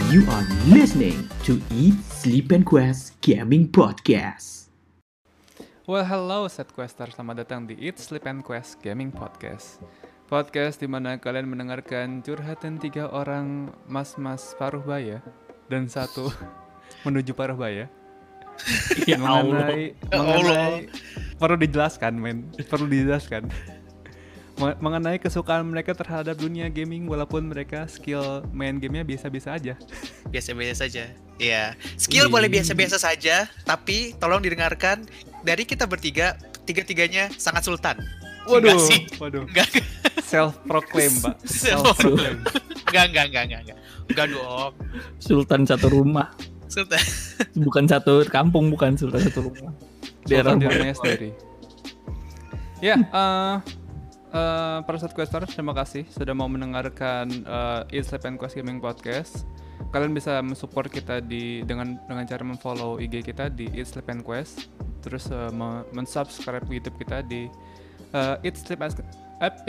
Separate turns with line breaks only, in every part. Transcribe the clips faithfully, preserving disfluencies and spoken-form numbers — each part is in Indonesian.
You are listening to Eat, Sleep, and Quest Gaming Podcast.
Well, hello Setquester, selamat datang di Eat, Sleep, and Quest Gaming Podcast. Podcast di mana kalian mendengarkan curhatan tiga orang mas-mas paruh baya dan satu menuju paruh baya.
Ya
mengenai,
Allah.
mengenai perlu dijelaskan, men, perlu dijelaskan. Mengenai kesukaan mereka terhadap dunia gaming walaupun mereka skill main gamenya biasa-biasa aja.
Biasa-biasa saja. Iya, skill Wih. boleh biasa-biasa saja, tapi tolong didengarkan dari kita bertiga, tiga-tiganya sangat sultan.
Waduh,
enggak sih.
waduh.
Enggak.
Self proclaim, Pak.
Self proclaim. Enggak, enggak, enggak, enggak, enggak. Enggak dong.
Sultan satu rumah.
Sultan.
Bukan satu kampung, bukan sultan satu rumah.
Sultan di rumahnya sendiri. Ya, uh, Uh, para Setquester, terima kasih sudah mau mendengarkan uh, Eat, Sleep, and Quest Gaming Podcast. Kalian bisa mensupport kita di dengan dengan cara memfollow I G kita di Eat, Sleep, and Quest. Terus uh, men-subscribe YouTube kita di uh, Eat, Sleep, and Quest.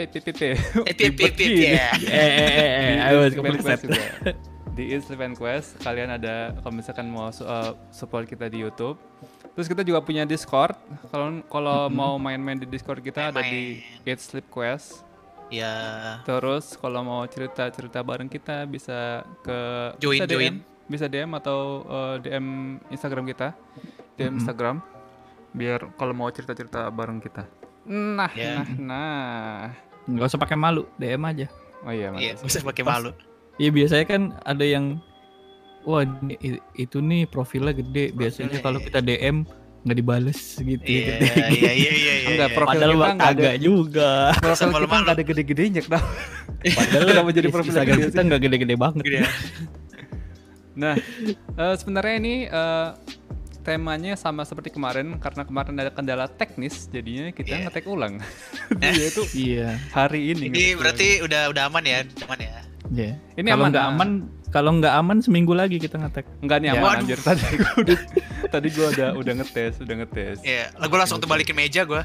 Di Eat, Sleep, and Quest kalian ada kalau misalkan mau uh, support kita di YouTube. Terus kita juga punya Discord. Kalau kalau mm-hmm. mau main-main di Discord kita main. Ada di Eat Sleep Quest.
Ya.
Terus kalau mau cerita-cerita bareng kita bisa ke
join
bisa
join.
D M, bisa D M atau uh, D M Instagram kita. D M mm-hmm. Instagram. Biar kalau mau cerita-cerita bareng kita. Nah, yeah. nah, nah.
Enggak usah pakai malu, D M aja.
Oh iya,
Iya, bisa pakai malu.
Iya, biasanya kan ada yang wah ini, itu nih profilnya gede. Biasanya kalau kita D M nggak dibales gitu.
Iya iya iya iya.
Enggak, profil
padahal
kita nggak
ada juga.
Profil kita nggak ada gede-gedenya kenapa?
Padahal kenapa jadi profil kita nggak gede-gede banget.
Gede. Nah, uh, sebenarnya ini uh, temanya sama seperti kemarin karena kemarin ada kendala teknis, jadinya kita yeah. ngetek ulang. Jadi itu
iya.
Hari ini.
Ini berarti ulang. udah udah aman ya, aman ya.
Iya. Yeah. Ini kalau nggak aman, kalau nggak aman seminggu lagi kita ngetek.
Enggak nih aman ya. Anjir tadi gua udah tadi gua udah udah ngetes, udah ngetes.
Iya, yeah. Gua langsung tuh balikin meja gua.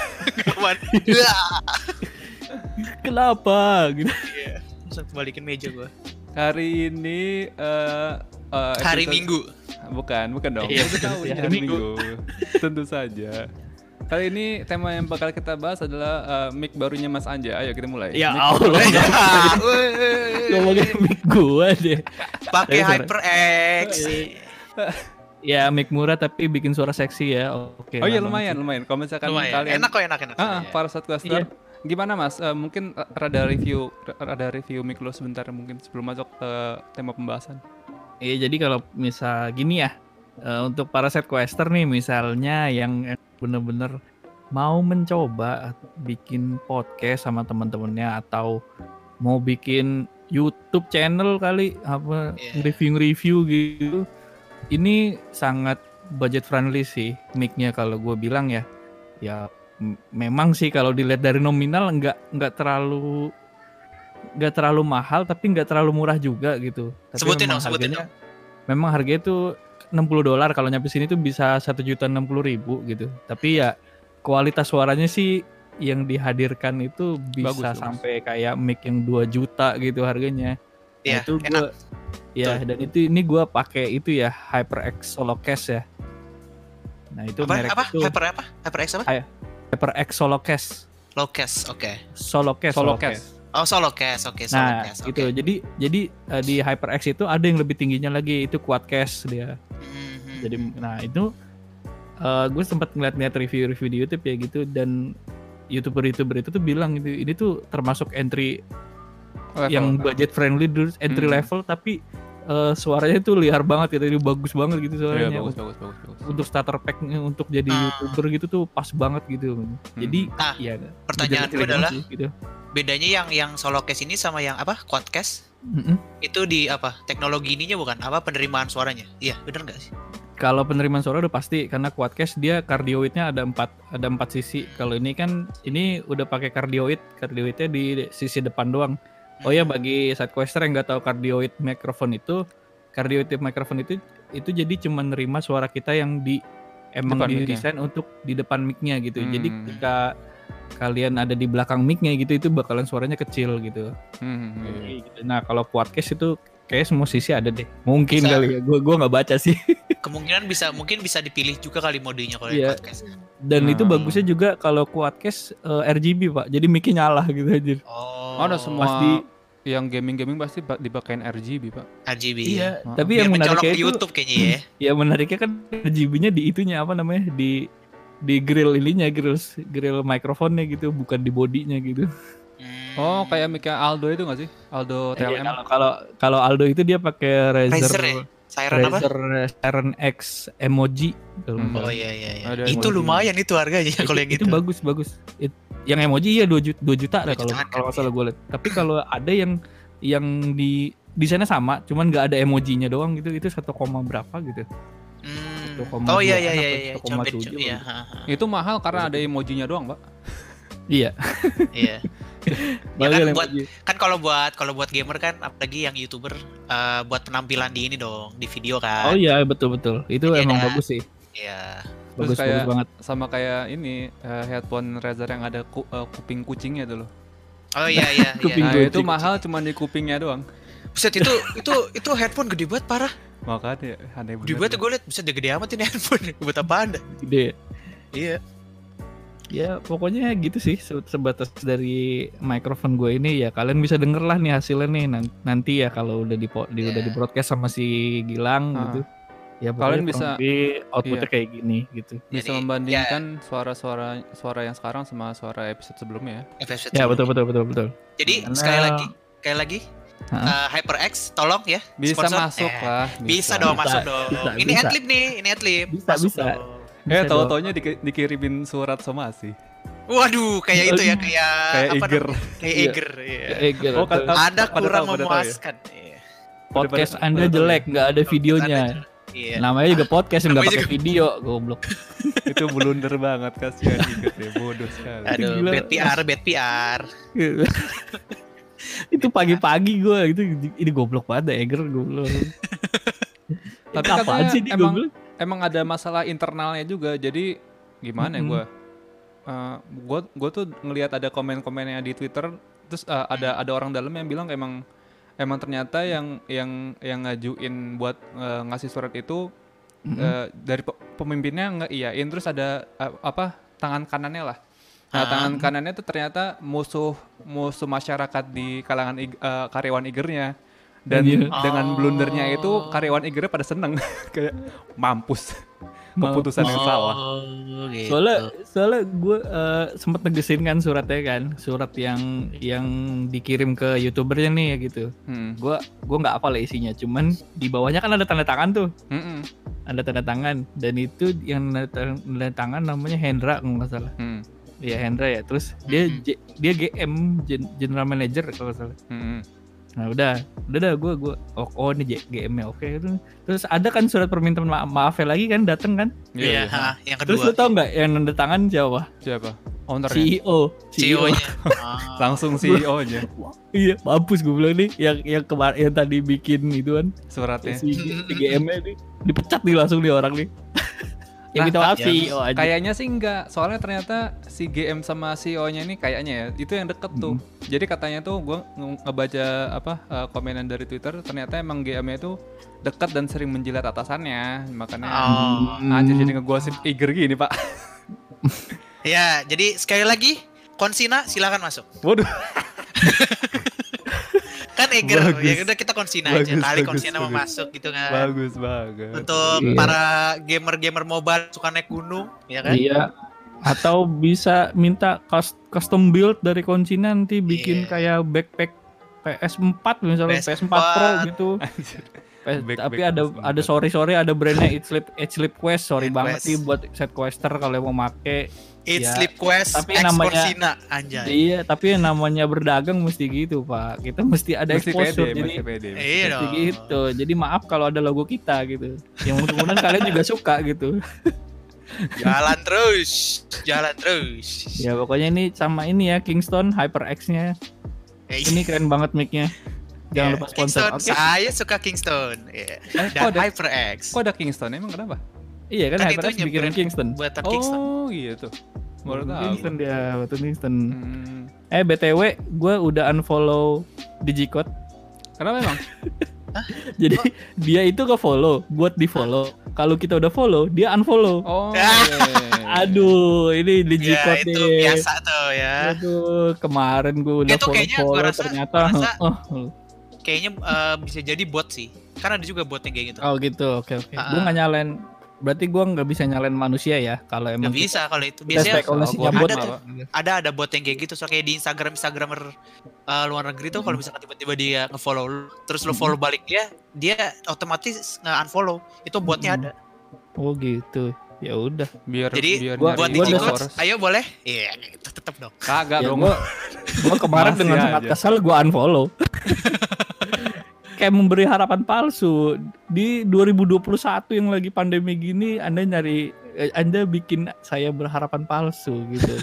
Kenapa gitu?
Iya, langsung balikin meja gua.
Hari ini uh, uh,
hari
episode...
Minggu.
Bukan, bukan dong.
Iya,
tahu ya, hari Minggu. Tentu saja. Kali ini tema yang bakal kita bahas adalah uh, mic barunya Mas Anja. Ayo kita mulai.
Ya Allah. Ngomongin mic gua deh.
Pakai HyperX.
Ya mic murah tapi bikin suara seksi ya. Oke.
Oh iya lumayan, lumayan. Kalau misalkan
lumayan.
kalian
enak kok, enak enak.
Ah, para Setquester. Iya. Gimana Mas? Uh, mungkin rada review rada review mic lo sebentar mungkin sebelum masuk ke uh, tema pembahasan.
Iya, jadi kalau misal gini ya, uh, untuk para Setquester nih misalnya yang bener-bener mau mencoba bikin podcast sama teman-temannya atau mau bikin YouTube channel kali apa yeah. review-review gitu, ini sangat budget friendly sih mic-nya kalau gue bilang ya. Ya m- memang sih kalau dilihat dari nominal nggak nggak terlalu nggak terlalu mahal tapi nggak terlalu murah juga gitu. Tapi
sebutin dong,
harganya,
sebutin dong.
Memang harganya tuh enam puluh dolar, kalau nyampe sini tuh bisa satu juta enam puluh ribu gitu. Tapi ya kualitas suaranya sih yang dihadirkan itu bisa bagus, sampai bagus. Kayak mic yang dua juta gitu harganya.
Iya,
nah, itu
enak.
Gua, ya tuh. Dan itu ini gue pakai itu ya HyperX Solocast ya. Nah itu
apa,
merek
apa?
itu
Hyper apa? HyperX apa?
HyperX Solocast.
Locast, oke. Okay.
Solocast.
Solocast.
Oh Solocast, oke. Okay, Solocast.
Nah, gitu. Okay. Jadi jadi uh, di HyperX itu ada yang lebih tingginya lagi, itu Quadcast dia. Mm-hmm. Jadi nah itu uh, gue sempat ngeliat-ngeliat review-review di YouTube ya gitu, dan YouTuber-YouTuber itu tuh bilang gitu, ini tuh termasuk entry level, yang budget friendly dulu, entry mm. level tapi uh, suaranya tuh liar banget gitu, bagus banget gitu suaranya.
Yeah, bagus, bagus, bagus, bagus.
Untuk starter pack-nya untuk jadi uh. YouTuber gitu tuh pas banget gitu. Hmm. Jadi
nah,
ya
pertanyaanku adalah
sih, gitu.
Bedanya yang yang Solocast ini sama yang apa? Quadcast? Mm-hmm. Itu di apa? Teknologi ininya bukan? Apa penerimaan suaranya? Iya, benar nggak sih?
Kalau penerimaan suara udah pasti, karena Quadcast dia cardioidnya ada empat ada empat sisi. Kalau ini kan ini udah pakai cardioid, cardioidnya di sisi depan doang. Oh ya, bagi Setquester yang nggak tahu cardioid microphone itu, cardioid microphone itu itu jadi cuma nerima suara kita yang di emang didesain untuk di depan mic-nya gitu. Hmm. Jadi ketika kalian ada di belakang mic-nya gitu, itu bakalan suaranya kecil gitu. Hmm. Gitu. Nah kalau Quadcast itu kayak semua sisi ada deh. Mungkin
Bisa.
kali ya. Gue gua nggak baca sih.
Kemungkinan bisa mungkin bisa dipilih juga kali modenya kalau
Iya.
yang podcast.
Dan itu
Hmm.
bagusnya juga kalau Quadcast eh, R G B Pak. Jadi mic-nya nyala gitu aja.
Oh,
Oh, ada semua
Pasti.
yang gaming-gaming pasti ba- dipakein R G B, Pak.
R G B.
Iya.
Oh.
Tapi
Biar
yang
mencolok
menariknya
di
itu,
YouTube kayaknya ya.
ya menariknya kan R G B-nya di itunya apa namanya di di grill ininya, grill grill mikrofonnya gitu, bukan di bodinya gitu.
Hmm.
Oh, kayak mic-nya Aldo itu nggak sih? Aldo T L
Iya,
M.
kalau kalau kalau Aldo itu dia pakai Razer
Razer ya? Siren apa?
Razer Siren X emoji.
Hmm.
Oh iya iya iya.
Ada
Itu
emoji.
lumayan itu harganya kalau yang itu.
itu bagus bagus. It- yang emoji ya dua juta, dua juta dah
dua
kalau
jutaan
kalau
kan,
nggak salah gue lihat. Tapi kalau ada yang yang di desainnya sama, cuman nggak ada emojinya doang gitu, itu satu koma berapa gitu.
Hmm.
satu koma
Oh iya
dua
iya
apa
iya iya.
satu koma
Coba
tujuh
iya.
gitu.
ha, ha.
Itu mahal karena ada emojinya doang, Pak.
Iya.
Iya. Ya
Bagus
kan
yang
buat
emoji.
kan kalau buat kalau buat gamer kan apalagi yang YouTuber eh, buat penampilan di ini dong, di video kan.
Oh iya betul betul. Itu
Iya
emang
kan?
bagus sih.
Iya.
Bagus
Terus kayak
bagus banget.
sama kayak ini eh, headphone Razer yang ada ku- eh, kuping kucingnya tuh loh.
Oh iya iya iya.
Kuping
Nah,
kucing.
itu mahal cuma di kupingnya doang.
Buset itu itu itu headphone gede banget parah.
Makanya aneh
Gede
banget.
banget gue liat, buset dia gede amat ini handphone. Buat apaan dah?
Gede.
Iya.
Ya pokoknya gitu sih se- sebatas dari mikrofon gue ini ya kalian bisa denger lah nih hasilnya nih Nan- nanti ya kalau udah di, di udah
Yeah.
di broadcast sama si Gilang
Ah.
gitu. Ya
Kalian
pokoknya
bisa-
kurang lebih outputnya
iya.
kayak gini gitu.
Bisa
Jadi,
membandingkan suara-suara suara yang sekarang sama suara episode sebelumnya ya.
Episode
Ya
sebelumnya.
betul betul betul betul.
Jadi
Karena-
sekali lagi, sekali lagi
Hah?
eh, HyperX tolong ya.
Bisa
sponsor.
masuk
Eh,
lah.
Bisa, dong
Bisa,
masuk dong.
bisa,
ini
bisa.
adlib nih, ini adlib.
Bisa,
Masuk
bisa.
dong.
Eh,
Bisa dong.
tahu-taunya di- dikirimin surat somasi.
Waduh, kayak itu ya, kayak
Kayak
apa
Iger.
namanya? Kayak
Iya.
Eger. Iya.
Eh, gitu.
Oh, kan-
Ada
pada
kurang
tahu, pada tahu ya?
memuaskan. Iya.
Podcast
pada-
Anda
pada tahu
jelek, nggak ada videonya.
Iya.
Namanya juga podcast nggak
Namanya
pakai video, goblok.
Itu blunder banget kasihan Iger deh, bodoh sekali.
Aduh,
Gila.
bad P R, bad P R.
Itu pagi-pagi gue itu ini goblok banget Eger goblok.
Tapi
Apaan
katanya
sih dia
emang
goblok?
emang ada masalah internalnya juga. Jadi gimana ya
Mm-mm.
gue? gue gue tuh ngelihat ada komen-komennya di Twitter, terus eh, ada ada orang dalam yang bilang emang emang ternyata yang yang yang ngajuin buat eh, ngasih surat itu
Mm-mm.
eh, dari pe- pemimpinnya nggak iyain, terus ada eh, apa tangan kanannya lah. Nah,
Ah.
tangan kanannya tuh ternyata musuh musuh masyarakat di kalangan ig- eh, karyawan Igernya. Dan
Anjir.
dengan
Oh.
blundernya itu karyawan Igernya pada seneng kayak mampus keputusan yang salah.
Oh, gitu.
Soalnya soalnya gue eh, sempet negesin kan suratnya kan, surat yang yang dikirim ke youtubernya nih ya gitu.
Hmm.
Gue gue nggak hafal ya isinya, cuman di bawahnya kan ada tanda tangan tuh,
Mm-mm.
ada tanda tangan dan itu yang tanda tanda tangan namanya Hendra kalau nggak salah.
Hmm.
Iya Hendra ya. Terus dia
Hmm.
J- dia G M Gen- General Manager kalau nggak salah.
Mm-mm.
Nah udah, udah dah gue gue oh, oh ini J- G M-nya oke itu. Terus ada kan surat permintaan ma- maafnya lagi kan dateng kan.
Iya,
Iya,
iya.
ha, yang
Terus lu
kedua.
tau nggak yang nanda tangan siapa?
Siapa? Ownernya.
C E O.
C E O-nya.
Langsung C E O-nya
Iya, mampus gue bilang nih yang yang kemarin yang tadi bikin itu kan
suratnya.
si, si G M-nya nih dipecat nih langsung nih orang nih. Yang
Nah,
minta maaf
ya.
C E O aja.
Kayaknya sih enggak, soalnya ternyata si G M sama C E O-nya ini kayaknya ya, itu yang deket tuh. Jadi katanya tuh gue ngebaca apa eh, komenan dari Twitter, ternyata emang G M-nya itu dekat dan sering menjilat atasannya, makanya
Oh.
anjir jadi ngegosip Iger gini pak.
Ya, jadi sekali lagi Konsina silakan masuk.
Waduh.
Kan Eger,
Bagus.
ya udah kita Konsina aja.
Bagus,
Kali
bagus,
Konsina mau
bagus.
masuk gitu kan.
Bagus banget.
Untuk
Iya.
para gamer-gamer mobile suka naik gunung, ya kan?
Iya. Atau bisa minta cus- custom build dari Konsina nanti bikin
Iya.
kayak backpack P S empat misalnya
P S
P S empat Pro
empat.
gitu.
Anjir.
P-
Backpack
tapi ada
P S empat.
ada sorry sorry ada brandnya It Sleep It Sleep Quest sorry
It
banget
Quest.
sih buat set quester kalau yang mau make.
It's
Ya,
Sleep Quest,
tapi
X
namanya-
Konsina, anjay.
Iya, tapi yang namanya berdagang mesti gitu, Pak. Kita mesti ada
Mesti
exposure
pede,
jadi
mesti pede.
Iya
mesti
dong.
gitu. Jadi maaf kalau ada logo kita gitu. Yang mudah-mudahan kalian juga suka gitu.
Jalan terus, jalan terus.
Ya pokoknya ini sama ini ya Kingston HyperX-nya.
Eh,
Ini keren banget mic-nya. Jangan
iya,
lupa sponsor.
Kingston,
Oke.
saya suka Kingston. Iya.
Eh, kok
Dan
ada,
HyperX.
kok ada Kingston? Emang kenapa?
Iya kan,
Kan
HyperX
itunya
bikin
brand
Kingston.
Buatan Kingston.
Oh gitu. Baru tahu.
Kingston dia, buatan Kingston.
Hmm.
Eh B T W, gue udah unfollow Digicode.
Kenapa emang?
Jadi dia itu ke follow, buat di follow. Kalau kita udah follow, dia unfollow.
Oh.
Ya.
iya.
Aduh, ini
Ya
digicot
itu
nih.
biasa tuh ya.
Aduh, kemarin gue udah
Itu kayaknya
follow-follow
gua rasa-
ternyata.
gua rasa-
oh,
Kayaknya eh, bisa jadi bot sih. Kan ada juga bot yang kayak gitu.
oh gitu, oke oke.
Ah,
Gue
ah.
nggak nyalain. Berarti gue nggak bisa nyalain manusia ya kalau
Nggak
emang
bisa kalau itu.
kita
Biasanya
spekulasinya
Oh,
bot
ada
gua
tuh.
malah.
ada ada bot yang kayak gitu. So kayak di Instagram Instagramer eh, luar negeri tuh kalau misalkan tiba-tiba dia nge-follow lu, terus lu follow balik dia, dia otomatis nge-unfollow. Itu botnya ada.
Oh gitu. Ya udah.
Biar
Jadi
biar
gua-
nyari
buat
gua
Digi
udah-
Coach,
followers.
ayo boleh? Iya, itu tetap dong.
Kagak
Ya,
dong.
gua, gua kemarin
Masih
dengan sangat
aja.
kesal gue unfollow. Kayak memberi harapan palsu. Di dua ribu dua puluh satu yang lagi pandemi gini, Anda nyari, eh, Anda bikin saya berharapan palsu gitu.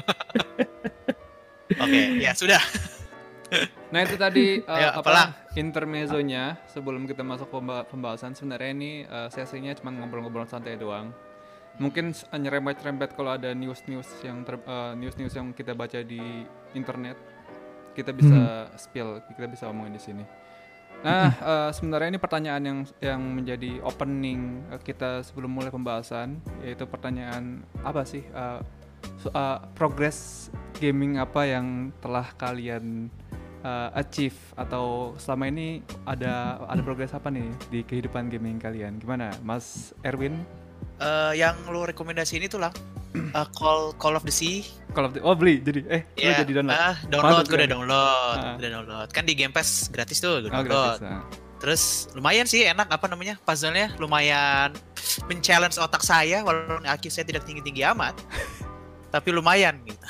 Oke, ya sudah.
Nah itu tadi uh,
Ayo,
apa
apalah?
intermezzonya sebelum kita masuk pemba- pembahasan. Sebenarnya ini uh, sesinya cuma ngobrol-ngobrol santai doang. Mungkin s- nyerempet-nyerempet kalau ada news-news yang ter- uh, news-news yang kita baca di internet, kita bisa spill, kita bisa omongin di sini. Nah uh, sebenarnya ini pertanyaan yang yang menjadi opening uh, kita sebelum mulai pembahasan, yaitu pertanyaan apa sih uh, so- uh, progress gaming apa yang telah kalian uh, achieve atau selama ini ada ada progres apa nih di kehidupan gaming kalian? Gimana, Mas Erwin?
Eh, yang lu rekomendasi ini tuh lah. eh, Call Call of the Sea.
Call of the oh beli jadi eh lu
Ya,
jadi download.
ah, download,
Mantap
gue udah
kan?
download,
Ah.
udah download. Kan di Game Pass gratis tuh, gue
Oh,
download.
gratis. Nah.
Terus lumayan sih enak apa namanya puzzle-nya lumayan men-challenge otak saya walaupun I Q saya tidak tinggi-tinggi amat. Tapi lumayan gitu.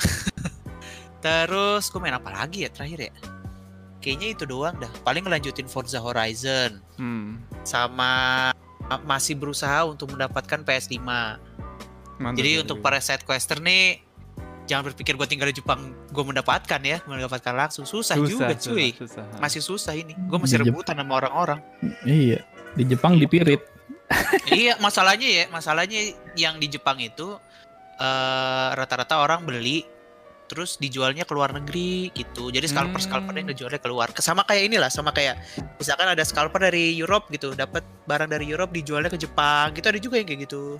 Terus gue main apa lagi ya terakhir ya? Kayaknya itu doang dah. Paling ngelanjutin Forza Horizon
Hmm.
sama masih berusaha untuk mendapatkan P S lima.
Mantap,
Jadi
mantap.
untuk para side quester nih jangan berpikir gue tinggal di Jepang gue mendapatkan ya, mendapatkan langsung susah, juga cuy.
susah.
Masih susah ini. Gue masih
Di Jep-
rebutan sama orang-orang.
Iya. Di Jepang dipirit.
Iya, masalahnya ya, masalahnya yang di Jepang itu eh, rata-rata orang beli terus dijualnya ke luar negeri gitu. Jadi scalper-scalper yang dijualnya keluar. Sama kayak inilah, sama kayak misalkan ada scalper dari Europe gitu, dapat barang dari Europe dijualnya ke Jepang. Gitu ada juga yang kayak gitu.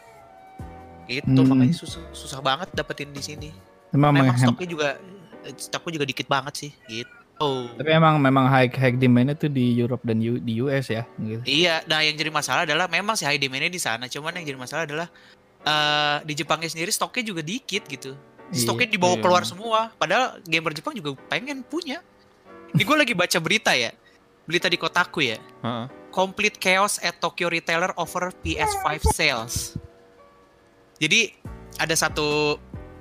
Gitu,
Hmm.
makanya susah susah banget dapetin di sini.
Memang,
Memang
menghem-
stoknya juga eh, stoknya juga dikit banget sih gitu. Oh.
tapi emang memang high high demand itu di Europe dan U- di U S ya. Gitu.
Iya, nah yang jadi masalah adalah memang si high demand-nya di sana, cuman yang jadi masalah adalah eh di Jepangnya sendiri stoknya juga dikit gitu. Stoknya dibawa
Iya.
keluar semua, padahal gamer Jepang juga pengen punya. Ini gue lagi baca berita ya, berita di Kotaku ya.
Heeh.
Complete chaos at Tokyo retailer over P S five sales. Jadi ada satu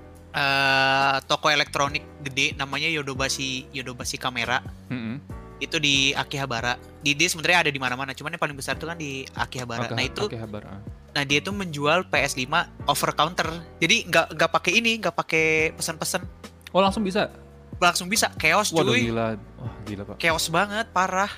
eh, toko elektronik gede namanya Yodobashi Yodobashi Kamera.
Mm-mm.
Itu di Akihabara. Di dia sebenarnya ada di mana-mana, cuman yang paling besar itu kan di Akihabara.
Oke,
Nah itu,
oke, kabar. Ah.
nah dia tuh menjual P S lima over counter. Jadi nggak nggak pakai ini, nggak pakai pesan-pesan,
Oh langsung bisa.
langsung bisa. Chaos
Waduh
cuy,
gila. Wah gila pak.
chaos banget, parah.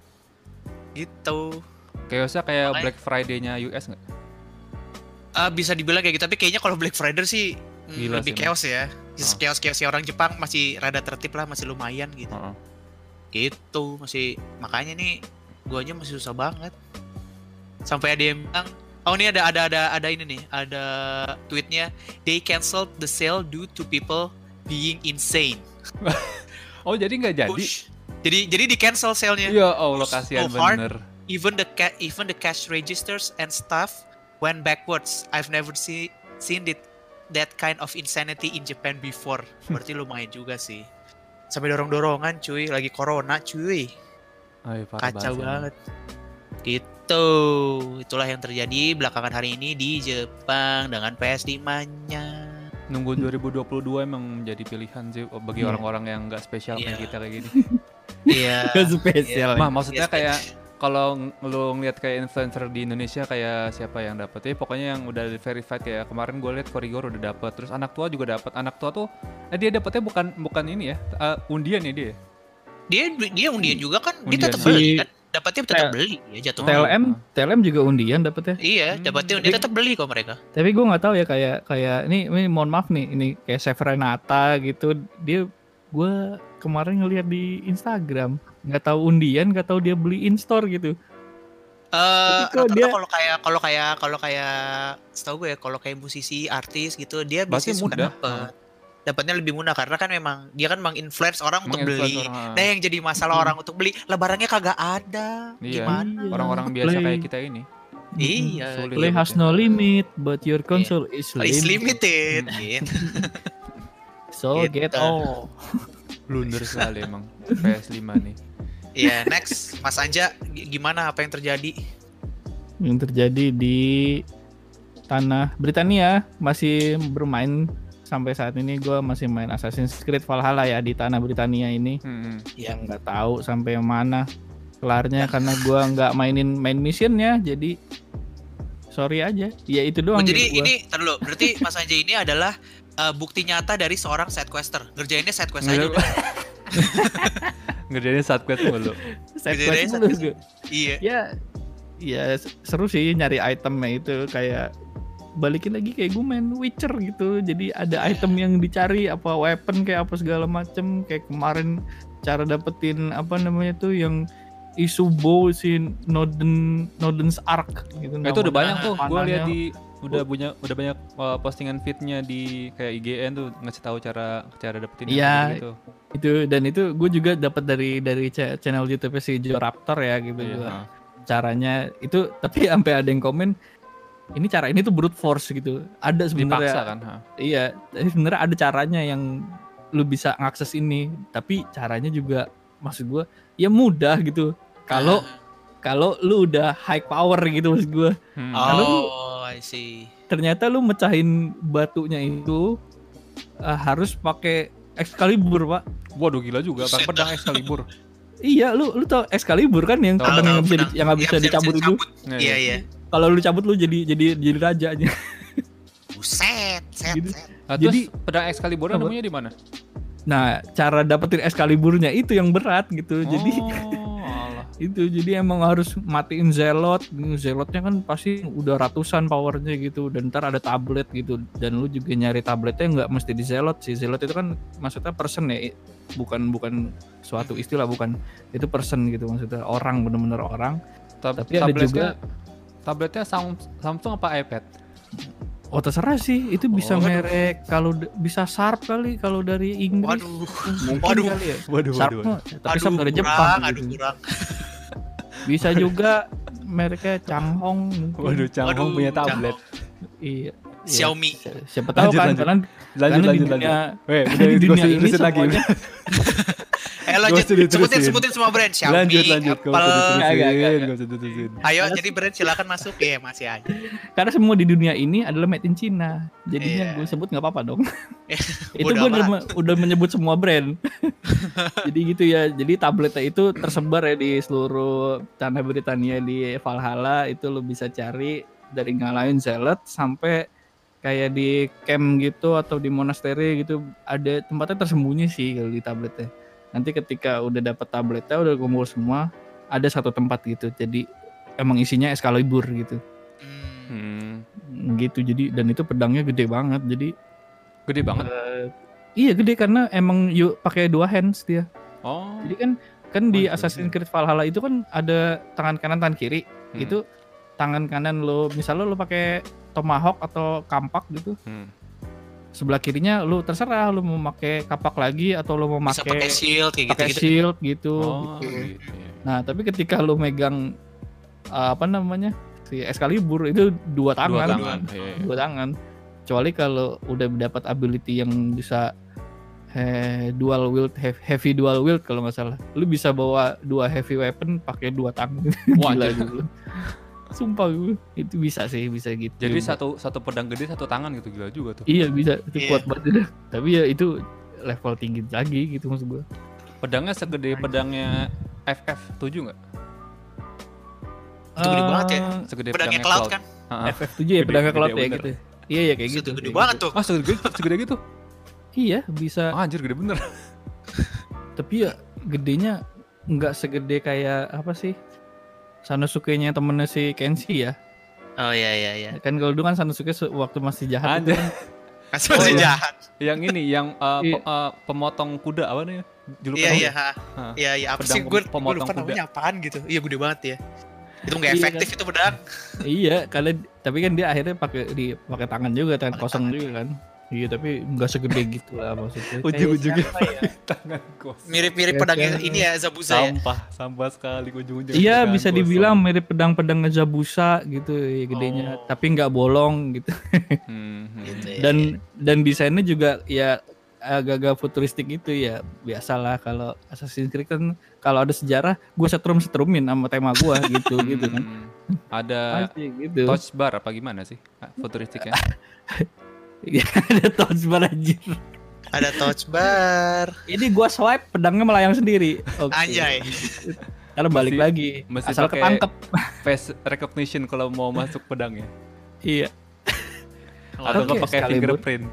Gitu.
Chaosnya kayak
Makanya-
Black Friday-nya U S nggak?
Ah, bisa dibilang kayak gitu, tapi kayaknya kalau Black Friday sih mm,
Gila
lebih
sih,
chaos ya.
Ah.
Chaos-chaosnya orang Jepang masih rada tertib lah, masih lumayan gitu.
Heeh.
Gitu, masih makanya nih gua aja masih susah banget. Sampai ada yang bilang, oh ini ada ada ada ada ini nih, ada tweetnya, they canceled the sale due to people being insane.
Oh jadi nggak jadi?
Push. Jadi jadi di cancel sale-nya.
Ya Allah
Push
kasihan
so hard.
bener.
Even the ca- even the cash registers and stuff went backwards. I've never see, seen it that kind of insanity in Japan before. Berarti lumayan juga sih. Sampai dorong-dorongan cuy, lagi corona cuy.
Ay, parah
Kacau
sih.
banget. Gitu. Itulah yang terjadi belakangan hari ini di Jepang dengan P S lima-nya.
Nunggu dua ribu dua puluh dua emang menjadi pilihan sih bagi
Iya.
orang-orang yang nggak spesial kayak
Iya.
kita kayak gini.
Iya.
Gak spesial.
Mah maksudnya
Yes,
kayak kalau ng- lu ngeliat kayak influencer di Indonesia kayak siapa yang dapat ya pokoknya yang udah verified kayak kemarin gue liat Korigor udah dapat, terus anak tua juga dapat. Anak tua tuh eh, dia dapetnya bukan bukan ini ya, uh, undian ya dia.
Dia dia undian juga kan, dia
Undian.
tetap beli
Si-
kan. Dapatnya tetap
Tel-
beli ya jatuhnya.
T L M, T L M juga undian dapetnya.
Iya,
Hmm.
dapatnya dia tetap beli kok mereka.
Tapi gue nggak tahu ya kayak kayak ini ini mohon maaf nih ini kayak Chef Renata gitu dia gue kemarin ngeliat di Instagram, nggak tahu undian, nggak tahu dia beli in store gitu.
Eh,
Tapi kok
rata-rata
dia-
kalau kayak kalau kayak kalau kayak setahu gue ya, kalau kayak musisi, artis gitu, dia
Berarti
biasanya suka
mudah.
dapet. Dapatnya lebih mudah karena kan memang dia kan menginfluence orang untuk
Menginfluence
beli.
orang, ah.
Nah, yang jadi masalah orang untuk beli, lah barangnya kagak ada.
Iya.
Gimana?
Orang-orang biasa
Play.
kayak kita ini.
Iya.
Sulit.
Play has no limit, but your console is
Oh, It's
limited.
limited.
Hmm.
gitu.
So
Gitu.
get all.
Blunder sekali emang P S lima nih.
Iya, next Mas Anja, g- gimana apa yang terjadi?
Yang terjadi di tanah Britania masih bermain sampai saat ini. Gue masih main Assassin's Creed Valhalla ya di tanah Britania ini.
Hmm.
Yang nggak tahu sampai mana kelarnya karena gue nggak mainin main missionnya, jadi sorry aja. Ya itu
Oh,
doang.
jadi
gitu gua.
ini tar dulu, berarti Mas Anja ini adalah uh, bukti nyata dari seorang side quester. Ngerjainnya side quest aja udah.
Ngerjainnya saat quest mulu.
Side
Jadi
quest
side
mulu
quest.
gua.
Iya.
Ya, ya seru sih nyari itemnya itu, kayak balikin lagi kayak gue main Witcher gitu. Jadi ada item yang dicari, apa weapon kayak apa segala macem. Kayak kemarin cara dapetin apa namanya tuh yang isu bow si Noden Noden's Ark gitu.
Nah, itu udah banyak tuh. Gue
panahnya.
lihat di udah punya udah banyak uh, postingan feednya di kayak I G N tuh ngasih tahu cara cara dapetin
Iya.
gitu.
Itu dan itu gue juga dapat dari dari cha- channel YouTube si Joe Raptor ya gitu.
Iya,
Gua.
ha.
Caranya itu tapi sampai ada yang komen ini cara ini tuh brute force gitu. Ada sebenarnya.
Dipaksa kan. Ha.
Iya, tapi sebenarnya ada caranya yang lu bisa ngakses ini, tapi caranya juga maksud gua ya mudah gitu. Kalau kalau lu udah high power gitu maksud gua.
Hmm.
Kalau lu-
Oh, I see.
Ternyata lu mecahin batunya itu uh, harus pakai Excalibur, Pak.
Waduh gila juga,
Buset
pakai pedang Excalibur.
Iya, lu lu tau Excalibur kan yang
Tahu,
pedang yang
tahu,
bisa di-
pedang.
yang nggak
Iya,
bisa dicabut itu.
Iya, iya.
Kalau lu cabut lu jadi jadi jadi raja aja.
Buset, set,
Gitu.
set.
Nah,
Jadi-
terus pedang Excalibur
Apa?
nemunya di mana?
Nah, cara dapetin Excaliburnya itu yang berat gitu. Jadi
Oh, alah.
itu jadi emang harus matiin Zealot. Zealotnya kan pasti udah ratusan powernya gitu, dan ntar ada tablet gitu, dan lu juga nyari tabletnya nggak mesti di Zealot sih. Zealot itu kan maksudnya person ya, bukan bukan suatu istilah, bukan, itu person gitu maksudnya, orang, bener-bener orang.
Tab-
Tapi ada
tabletnya, tabletnya Sam- Samsung apa iPad?
Oh terserah sih, itu bisa
Oh, aduh.
merek, kalau d- bisa Sharp kali kalau dari Inggris.
Waduh.
Mungkin
Waduh.
kali ya.
Waduh,
Sharp mah, tapi Sharp dari Jepang
kurang,
gitu.
aduh kurang.
Bisa juga mereknya Changhong mungkin.
Waduh, Changhong
Waduh,
punya tablet.
Iya.
Xiaomi.
Iya, si- Siapa tahu
Lanjut,
kan,
lanjut.
karena
Lanjut,
karena di
lanjut,
dunia,
lanjut. Weh,
karena
udah
di dunia
terusin,
ini
terusin lagi.
semuanya-
Eh lanjut,
usah diterusin.
sebutin sebutin semua brand. Xiaomi,
Lanjut, lanjut. Gak usah
Apple.
Nggak, nggak, nggak,
diterusin,
nggak.
gak usah diterusin.
Ayo, jadi brand silakan masuk ya, masih aja.
karena semua di dunia ini adalah made in China. Jadinya
Iya.
gue sebut nggak apa-apa dong. Itu
Bodo
gue udah,
amat.
me- udah menyebut semua brand. Jadi gitu ya. Jadi tabletnya itu tersebar ya di seluruh tanah Britania. Di Valhalla itu lo bisa cari dari ngalahin Zealot sampai kayak di camp gitu atau di monasteri gitu, ada tempatnya tersembunyi sih kalau di tabletnya. Nanti ketika udah dapat tabletnya, udah kumpul semua, ada satu tempat gitu. Jadi emang isinya Excalibur gitu.
Hmm.
Hmm.
Gitu. Jadi dan itu pedangnya gede banget. Jadi
Gede banget.
eh, iya gede karena emang yuk pakai dua hands dia.
Oh.
Jadi kan kan di
Oh,
Assassin's
iya.
Creed Valhalla itu kan ada tangan kanan tangan kiri.
Hmm.
Itu tangan kanan lo misalnya lo pakai tomahawk atau kampak gitu.
Hmm.
Sebelah kirinya lu terserah lu mau pakai kapak lagi atau lu mau
Bisa pakai
pakai
shield kayak
pakai
gitu-gitu.
shield gitu.
Oh,
gitu.
gitu ya.
Nah, tapi ketika lu megang uh, apa namanya? Si Excalibur itu dua tangan.
Dua tangan. Iya, iya.
Dua tangan. Kecuali kalau udah dapat ability yang bisa eh, dual wield, heavy, heavy dual wield kalau nggak salah. Lu bisa bawa dua heavy weapon pakai dua tangan.
Wah,
Gila
anjir.
gitu. Sumpah gue, itu bisa sih, bisa gitu.
Jadi satu satu pedang gede satu tangan gitu, gila juga tuh.
Iya bisa, itu
Iya.
kuat banget udah. Tapi ya itu level tinggi lagi gitu maksud gue.
Pedangnya segede pedangnya F F tujuh nggak?
Itu gede banget ya.
Segede
Pedangnya
pedangnya
Cloud kan.
Ha-ha.
F F tujuh ya
Gede,
pedangnya
gede
Cloud ya
bener.
gitu. Iya ya kayak
Itu
gitu.
gede
kayak
banget
gitu.
tuh.
Ah, segede segede gitu.
Iya bisa.
Ah, anjir gede bener.
Tapi ya gedenya nggak segede kayak apa sih? Sanosuke-nya temennya si Kenshi ya.
Oh iya iya iya.
Kan kalau dulu kan Sanosuke se- waktu masih jahat itu
Anjir.
kan
Masih masih
iya.
jahat.
Yang ini yang uh,
Iya.
pe- uh, pemotong kuda apa nih? Julukan
Iya
apa?
iya, ha.
Hah.
iya iya apa
Pedang
sih gue gue
pemotong
lupa
kuda.
namanya apaan gitu. Iya gede banget ya. Itu nggak
Iya,
efektif itu pedang.
Iya, kalian tapi kan dia akhirnya pakai di pakai tangan juga, tangan
Pakai
kosong
tangan.
juga kan. Iya, tapi nggak segede gitu lah maksudnya. Kayak
Ujung-ujungnya
siapa ya?
tangan kosong.
Mirip-mirip
Kayak
pedangnya
siapa?
ini ya Zabuza ya.
Sampah, sampah sekali ujung-ujungnya.
Iya,
tangan
bisa
kosong.
dibilang mirip pedang-pedang Zabuza gitu ya gedenya,
Oh.
tapi nggak bolong gitu.
Hmm, hmm.
Gitu ya.
Dan dan desainnya juga ya agak-agak futuristik gitu ya. Biasalah kalau Assassin's Creed kan kalau ada sejarah gue setrum-setrumin sama tema gua gitu gitu kan.
Hmm. Ada
Pasti gitu.
touch bar apa gimana sih ah, futuristiknya?
Ya, ada touch bar anjir.
Ada touch bar.
Ini gua swipe pedangnya melayang sendiri. Oke.
Anjay.
Karena balik
Mesti-
lagi.
mesti
Asal
pakai-
ketangkep.
Face recognition kalau mau masuk pedangnya.
Iya.
Atau
Oke,
nggak pakai
Excalibur.
fingerprint.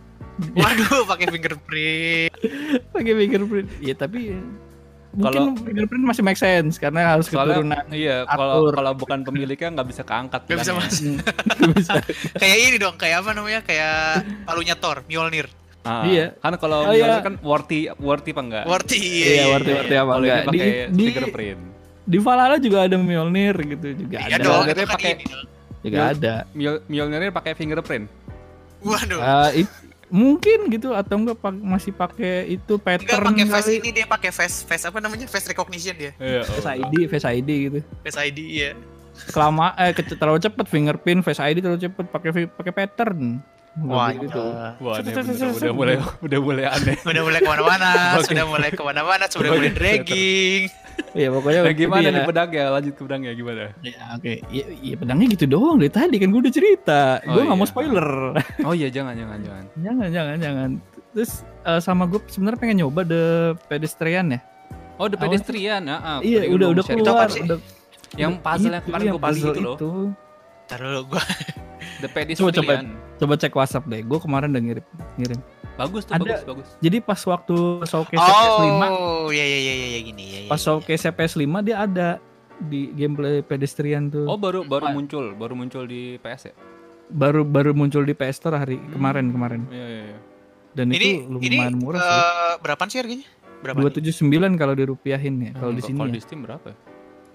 Waduh, pakai fingerprint.
Pakai fingerprint. Ya tapi mungkin
Kalau-
fingerprint masih make sense karena harus
Soalnya
keturunan.
iya, kalau
atur.
kalau bukan pemiliknya nggak bisa keangkat.
Nggak bisa
pedangnya.
masuk.
Nggak bisa.
Kayak ini dong, kayak apa namanya? Kayak palunya Thor, Mjolnir.
Ah,
Iya.
Kan kalau
Oh,
Mjolnir
iya.
kan worthy worthy apa enggak?
Worthy.
Iya, worthy-worthy apa
Kalau ini
enggak. Di,
pakai
di,
fingerprint.
di Valhalla juga ada Mjolnir gitu juga
Iya
ada.
dong,
Mjolnirnya
itu kan
pakai-
ini dong.
Juga ada.
Mjol- Mjolnirnya pakai fingerprint.
Waduh.
Eh, it- mungkin gitu atau enggak pak- masih pakai itu
Enggak
pattern
pakai face
kali.
ini, dia pakai face face apa namanya? Face recognition dia.
Iya.
Face I D, Face I D gitu.
Face I D ya.
Kelama eh ke- terlalu cepet fingerprint, Face I D terlalu cepet pakai fi- pakai pattern. Nggak
Wah,
gitu.
Wah, ini
Set, set,
bener,
set, set,
udah
set.
mulai udah mulai aneh.
Udah mulai kemana-mana,
Oke.
sudah mulai kemana-mana, sudah mulai dragging.
Iya pokoknya
Nah, gimana
dia-
nih pedangnya? Lanjut ke pedangnya gimana?
Ya, oke. Ya, ya pedangnya gitu doang dari tadi kan gue udah cerita.
Oh,
Gue nggak mau
iya.
spoiler.
Oh iya, jangan jangan jangan.
jangan jangan jangan. Terus eh, sama gue sebenarnya pengen nyoba The Pedestrian ya.
Oh, The
Awas.
Pedestrian. Ah, ah,
Iya
tadi
udah
lu
udah
share.
Itu
keluar.
apa sih?
Udah,
Yang puzzle yang
itu,
kemarin
yang
gue beli
puzzle
itu loh.
itu.
Ntar dulu gua.
The Pedestrian.
Coba cek WhatsApp deh. Gue kemarin udah ngirim ngirim.
Bagus tuh,
Ada-
bagus bagus.
Jadi pas waktu showcase P S lima,
Oh, iya iya iya iya gini ya.
pas showcase P S lima dia ada di gameplay Pedestrian tuh.
Oh, baru baru
Ah.
muncul, baru muncul di P S ya?
Baru baru muncul di P S Store hari
Hmm.
kemarin kemarin.
Iya iya iya.
Dan
Ini
itu
ini
lumayan murah sih.
eh, berapaan sih harganya? Berapa?
dua
nih?
tujuh sembilan kalau dirupiahin ya. Kalau di
Kalau
sini
kalau
ya.
di Steam berapa ya?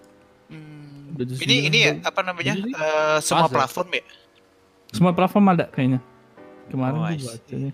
Hmm,
dua tujuh
ini
sembilan.
ini ya apa namanya?
Ini sih.
Eh, semua
Puzzle.
platform ya?
Semua platform ada kayaknya. Kemarin
Oh,
gue
I see.
bacanya.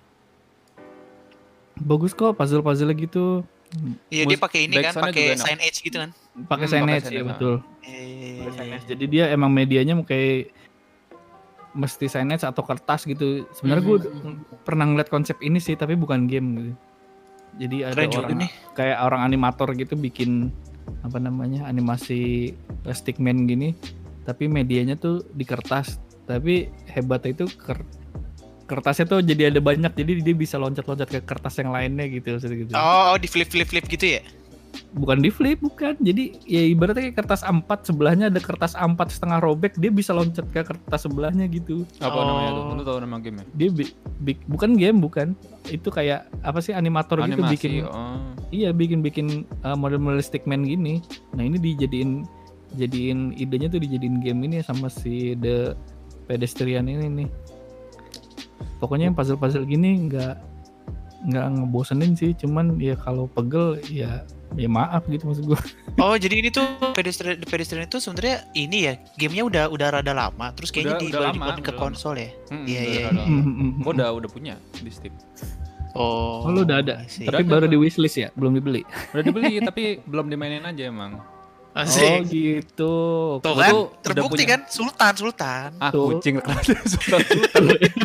Bagus kok puzzle-puzzle gitu.
Iya dia
Mus-
pakai ini kan,
backsoundnya
pakai
juga enak.
sign edge gitu kan.
Pakai
Hmm,
signage
pakai
ya
signage,
betul.
Eh,
Pakai signage. Jadi dia emang medianya mau kayak mesti signage atau kertas gitu. Sebenarnya gue pernah ngeliat konsep ini sih tapi bukan game gitu. Jadi ada
Keren juga
orang
nih.
kayak orang animator gitu bikin apa namanya animasi stickman gini tapi medianya tuh di kertas tapi hebatnya itu ker- kertasnya tuh jadi ada banyak jadi dia bisa loncat-loncat ke kertas yang lainnya gitu maksudnya gitu.
Oh, oh, di flip flip flip gitu ya?
Bukan di flip bukan jadi ya ibaratnya kayak kertas A empat sebelahnya ada kertas A empat setengah robek dia bisa loncat ke kertas sebelahnya gitu.
Apa
Oh.
namanya tuh? Lu tahu nama game-nya?
Dia bi- bi- bukan game bukan itu kayak apa sih animator gitu
Animasi.
bikin
Oh.
iya bikin bikin uh, model-model stickman gini. Nah ini dijadiin jadiin idenya tuh dijadiin game ini sama si The Pedestrian ini nih. Pokoknya yang puzzle-puzzle gini nggak nggak ngebosenin sih, cuman ya kalau pegel ya ya maaf gitu maksud gua.
Oh, jadi ini tuh pedestrian pedestrian itu sebenarnya ini ya, gamenya udah udah rada lama, terus kayaknya
Udah-
di
udah lama,
dibuat ke
udah
konsol ya.
Hmm,
Iya,
udah
iya,
ada.
iya.
Gua udah udah punya di Steam.
Oh,
Oh, lu udah ada,
I see.
tapi
Udah
baru
ada.
di wishlist ya, belum dibeli.
Udah dibeli tapi belum dimainin aja emang.
Oh
Asik.
gitu.
Tuh
gua
kan,
tuh udah
terbukti
punya.
kan, Sultan, Sultan.
Ah,
Tuh.
kucing sultan-sultan.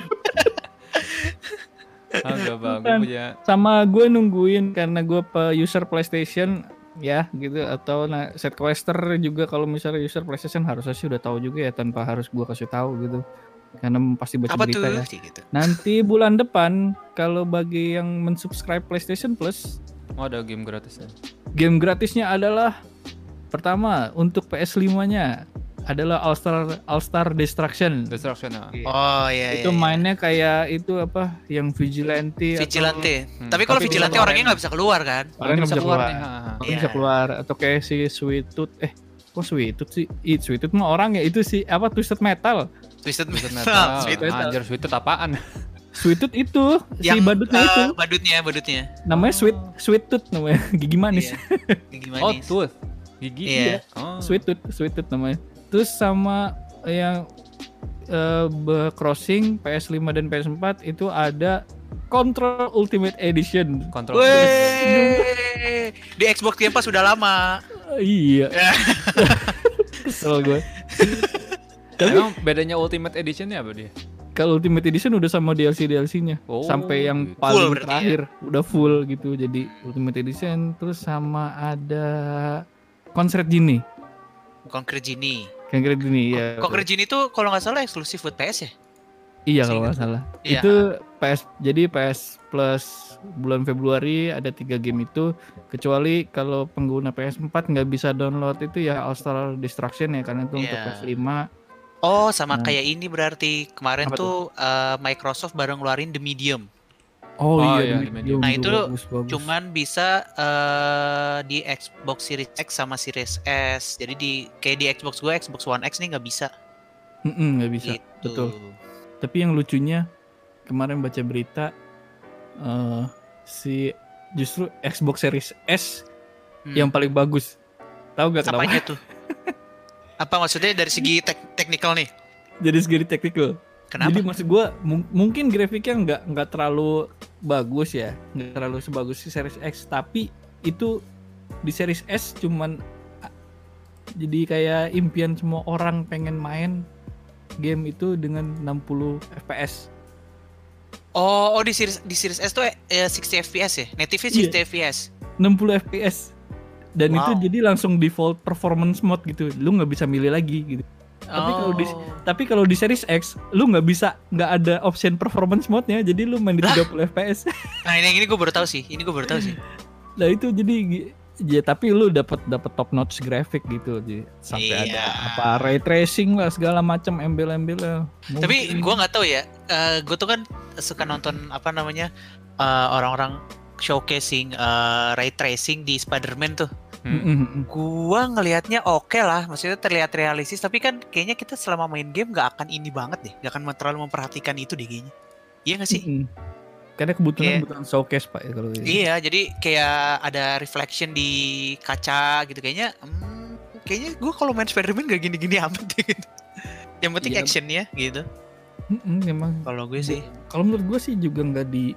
Ah, enggak bang, gua
Bukan.
punya.
Sama gue nungguin karena gue pe user PlayStation ya gitu atau nah, set quester juga kalau misalnya user PlayStation harusnya sih udah tahu juga ya tanpa harus gue kasih tahu gitu karena pasti baca
Apa
berita
tuh?
ya.
Sih, gitu.
Nanti bulan depan kalau bagi yang mensubscribe PlayStation Plus
Oh, ada game gratis ya.
game gratisnya adalah pertama untuk P S lima-nya adalah All Star All Star Destruction.
Destruction ah.
Oh iya iya.
Itu
iya.
mainnya kayak itu apa yang vigilante atau-
Vigilante.
Hmm.
Tapi kalau
Tapi
vigilante
bisa
orangnya
keluar
nggak bisa keluar kan?
Orangnya nggak bisa keluar.
nih. ha, ha.
Orang
Iya.
bisa keluar atau kayak si Sweet Tooth eh kok Sweet Tooth sih? Ih, Sweet Tooth mah orang ya itu sih apa Twisted Metal.
Twisted
Twisted
Metal.
Metal.
Sweet
Metal.
Anjir, Sweet Tooth apaan?
Sweet Tooth itu si
Yang
badutnya
eh,
itu.
badutnya, badutnya.
Namanya Sweet Sweet Tooth namanya. Gigi manis.
Iya. Gigi
Oh,
manis.
tooth. Gigi.
Iya.
Oh.
Sweet Tooth, Sweet Tooth namanya. Terus sama yang eh Be- Crossing P S lima dan P S empat itu ada Control Ultimate Edition.
Kontrol.
Weh, di Xbox Game Pass sudah lama.
Iya. Kesel gue. Tapi
Emang bedanya Ultimate Edition-nya apa dia?
kalau Ultimate Edition udah sama D L C D L C-nya
Oh,
sampai yang
gitu.
Full
paling
berarti
terakhir udah full gitu. Jadi Ultimate Edition terus sama ada Concrete Genie.
Concrete Genie.
Concrete Genie ya.
Concrete Genie itu kalau nggak salah eksklusif buat P S ya?
Iya kalau
Seingat
nggak salah.
Iya.
Itu P S jadi P S Plus bulan Februari ada tiga game itu, kecuali kalau pengguna P S empat nggak bisa download itu ya All Star Destruction ya, karena itu untuk
Iya.
P S lima.
Oh, sama
Nah.
kayak ini berarti kemarin
Apa
tuh eh, Microsoft baru ngeluarin The Medium.
Oh,
Oh,
iya,
iya,
di
di
Medium
Nah,
tuh
itu
bagus, bagus.
Cuman bisa eh, di Xbox Series X sama Series S. Jadi di kayak di Xbox gue, Xbox One X nih nggak bisa.
Mm-mm, nggak bisa.
Gitu.
Betul. Tapi yang lucunya kemarin baca berita eh si justru Xbox Series S
Hmm.
yang paling bagus. Tahu gak kenapa?
Apanya tuh? Apa maksudnya dari segi tek- technical nih?
Jadi segini technical.
Kenapa?
Jadi maksud gue mung- mungkin grafiknya nggak nggak terlalu bagus ya, nggak terlalu sebagus si Series X, tapi itu di Series S cuman a- jadi kayak impian semua orang pengen main game itu dengan enam puluh F P S.
Oh, oh di series di Series S tuh eh, enam puluh F P S ya? Native-nya
Iya.
enam puluh F P S.
enam puluh F P S. Dan
Wow.
itu jadi langsung default performance mode gitu. Lu nggak bisa milih lagi gitu. Tapi kalau di
Oh.
tapi kalau di Series X lu nggak bisa, nggak ada option performance mode-nya. Jadi lu main di
Lah?
tiga puluh F P S.
Nah, ini yang ini gue baru tahu sih. Ini gue baru tahu sih.
Nah itu jadi gi- ya tapi lu dapat dapat top notch grafik gitu, jadi sampai
Iya.
ada apa ray tracing lah segala macam embel-embelnya.
Tapi
Mungkin-
gue nggak tahu ya. Eh gue tuh kan suka nonton apa namanya eh, orang-orang showcasing eh, ray tracing di Spider-Man tuh.
Hmm.
Mm-mm.
Gua ngelihatnya oke lah, maksudnya terlihat realistis. Tapi kan kayaknya kita selama main game nggak akan ini banget deh, nggak akan terlalu memperhatikan itu deh kayaknya. Iya nggak sih?
Mm-mm. Karena kebetulan
Kayak-
kebetulan showcase pak ya kalau ini.
Iya, jadi kayak ada reflection di kaca gitu kayaknya. Hmm, kayaknya gue kalau main Spider-Man gak gini-gini amat deh. Gitu. Yang penting
Iya.
actionnya gitu.
Mm-mm, emang.
Kalau gue sih.
Kalau menurut gue sih juga nggak di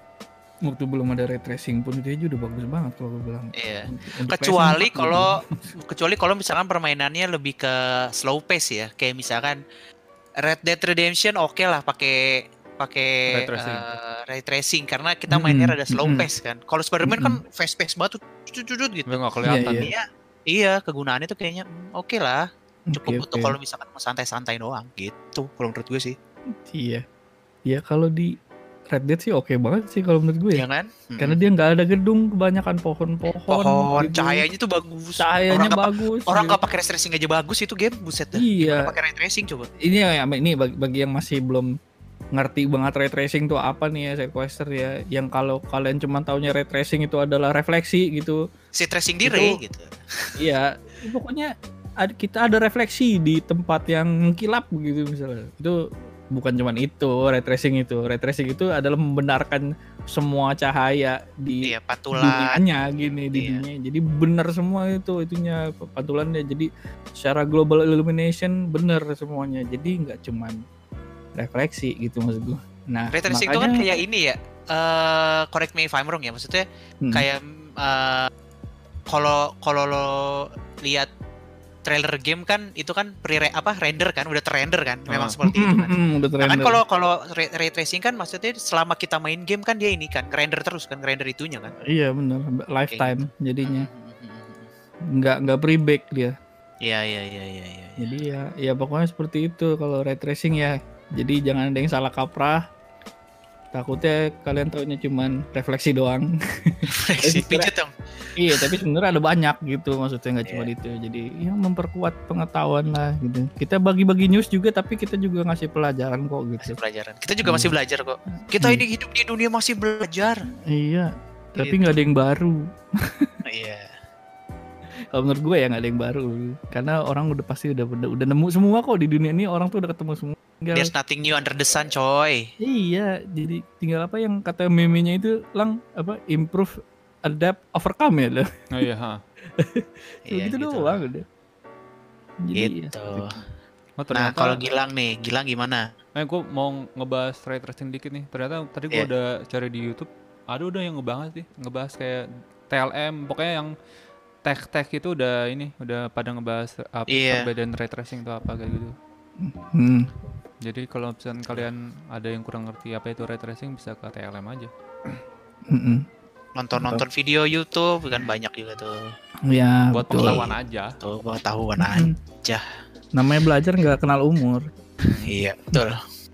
waktu belum ada ray tracing pun itu aja udah bagus banget kalau gue bilang.
Iya.
Untuk- untuk
Kecuali
P S empat
kalau
gitu.
kecuali kalau misalkan permainannya lebih ke slow pace ya, kayak misalkan Red Dead Redemption oke lah pakai pakai
Ray tracing.
eh, ray tracing karena kita mainnya
Mm-mm,
rada slow
mm-mm.
pace kan. Kalau Spider-Man kan fast pace banget tuh, cut-cut gitu.
Udah nggak kelihatan.
Iya,
Iya, iya kegunaannya tuh kayaknya hmm, oke lah, cukup
Oke,
untuk
oke.
kalau misalkan mau santai-santai doang gitu. Kalau menurut gue sih,
Iya. Ya kalau di Red Dead sih oke banget sih kalau menurut gue ya.
ya kan?
Karena dia nggak ada gedung, kebanyakan pohon-pohon.
pohon,
gitu.
cahayanya tuh bagus.
Cahayanya
orang nggak pa-
bagus.
orang
gitu.
nggak pakai ray tracing aja bagus itu game, buset dah.
Iya.
Gimana pakai ray tracing coba?
Ini ya ini bagi, bagi yang masih belum ngerti banget ray tracing tuh apa nih ya, Sequester ya. Yang kalau kalian cuma taunya ray tracing itu adalah refleksi gitu.
Si tracing di
Itu-
ray gitu.
Iya, pokoknya ad- kita ada refleksi di tempat yang mengkilap begitu misalnya. Itu bukan cuma itu ray tracing itu. Ray tracing itu adalah membenarkan semua cahaya di
Iya, pantulan.
dunianya gini di
Iya.
dunia. Jadi benar semua itu itunya pantulannya. Jadi secara global illumination benar semuanya. Jadi nggak cuman refleksi gitu maksud gua. Nah,
Ray tracing itu kan kayak ini ya. eh correct me if I'm wrong ya. Maksudnya
Hmm.
kayak eh, kalau kalau lo lihat trailer game kan itu kan pre apa render kan udah terrender kan. Memang
Ah.
seperti itu kan.
Mm-mm, udah
Nah, kan
terrender.
kalau kalau ray, ray tracing kan maksudnya selama kita main game kan dia ini kan render terus kan render itunya kan.
Iya benar, lifetime jadinya.
Hmm.
Nggak nggak pre-bake dia.
Iya iya iya iya iya.
Jadi ya ya pokoknya seperti itu kalau ray tracing ya. Jadi jangan ada yang salah kaprah. Takutnya kalian taunya cuman refleksi doang.
Refleksi pijet dong.
Iya, tapi sebenarnya ada banyak gitu, maksudnya nggak cuma
Iya.
itu. Jadi ya memperkuat pengetahuan lah gitu. Kita bagi-bagi news juga, tapi kita juga ngasih pelajaran kok gitu.
Masih pelajaran. Kita juga masih belajar kok. Kita
Hmm.
ini hidup di dunia masih belajar.
Iya, tapi
Gitu.
nggak ada yang baru.
Iya.
Kalau menurut gue ya nggak ada yang baru, karena orang udah pasti udah udah, udah nemu semua kok di dunia ini, orang tuh udah ketemu semua. Tinggal,
There's nothing new under the sun, coy.
iya, jadi tinggal apa yang kata meme-nya itu lang apa improve, adapt, overcome ya loh.
Oh iya, ha.
Iya,
gitu
gitu.
doang udah. Jadi
Gitu.
ya.
Oh,
Nah,
ternyata,
kalau Gilang nih, Gilang gimana?
eh gue mau ngebahas ray tracing dikit nih. Ternyata tadi gue
Iya.
udah cari di YouTube, ada udah yang ngebahas sih, ngebahas kayak T L M, pokoknya yang tech-tech itu udah ini, udah pada ngebahas apa
Iya.
perbedaan ray tracing itu apa kayak gitu.
Hmm.
Jadi kalau misalnya kalian ada yang kurang ngerti apa itu ray tracing, bisa ke T L M aja.
Mm-mm.
Nonton-nonton video YouTube kan banyak juga tuh.
Ya,
Buat
betul.
pengetahuan aja.
Tuh pengetahuan
Mm-mm.
aja.
Namanya belajar nggak kenal umur.
Iya, betul.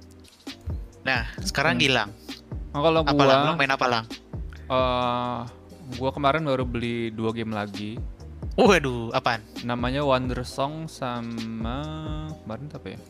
Nah, sekarang
Hmm.
Gilang.
Nah, kalau
Apa
gua,
lang? Lo main apa lang?
eh, gua kemarin baru beli dua game lagi.
Waduh, apaan?
Namanya Wonder Song sama kemarin apa ya?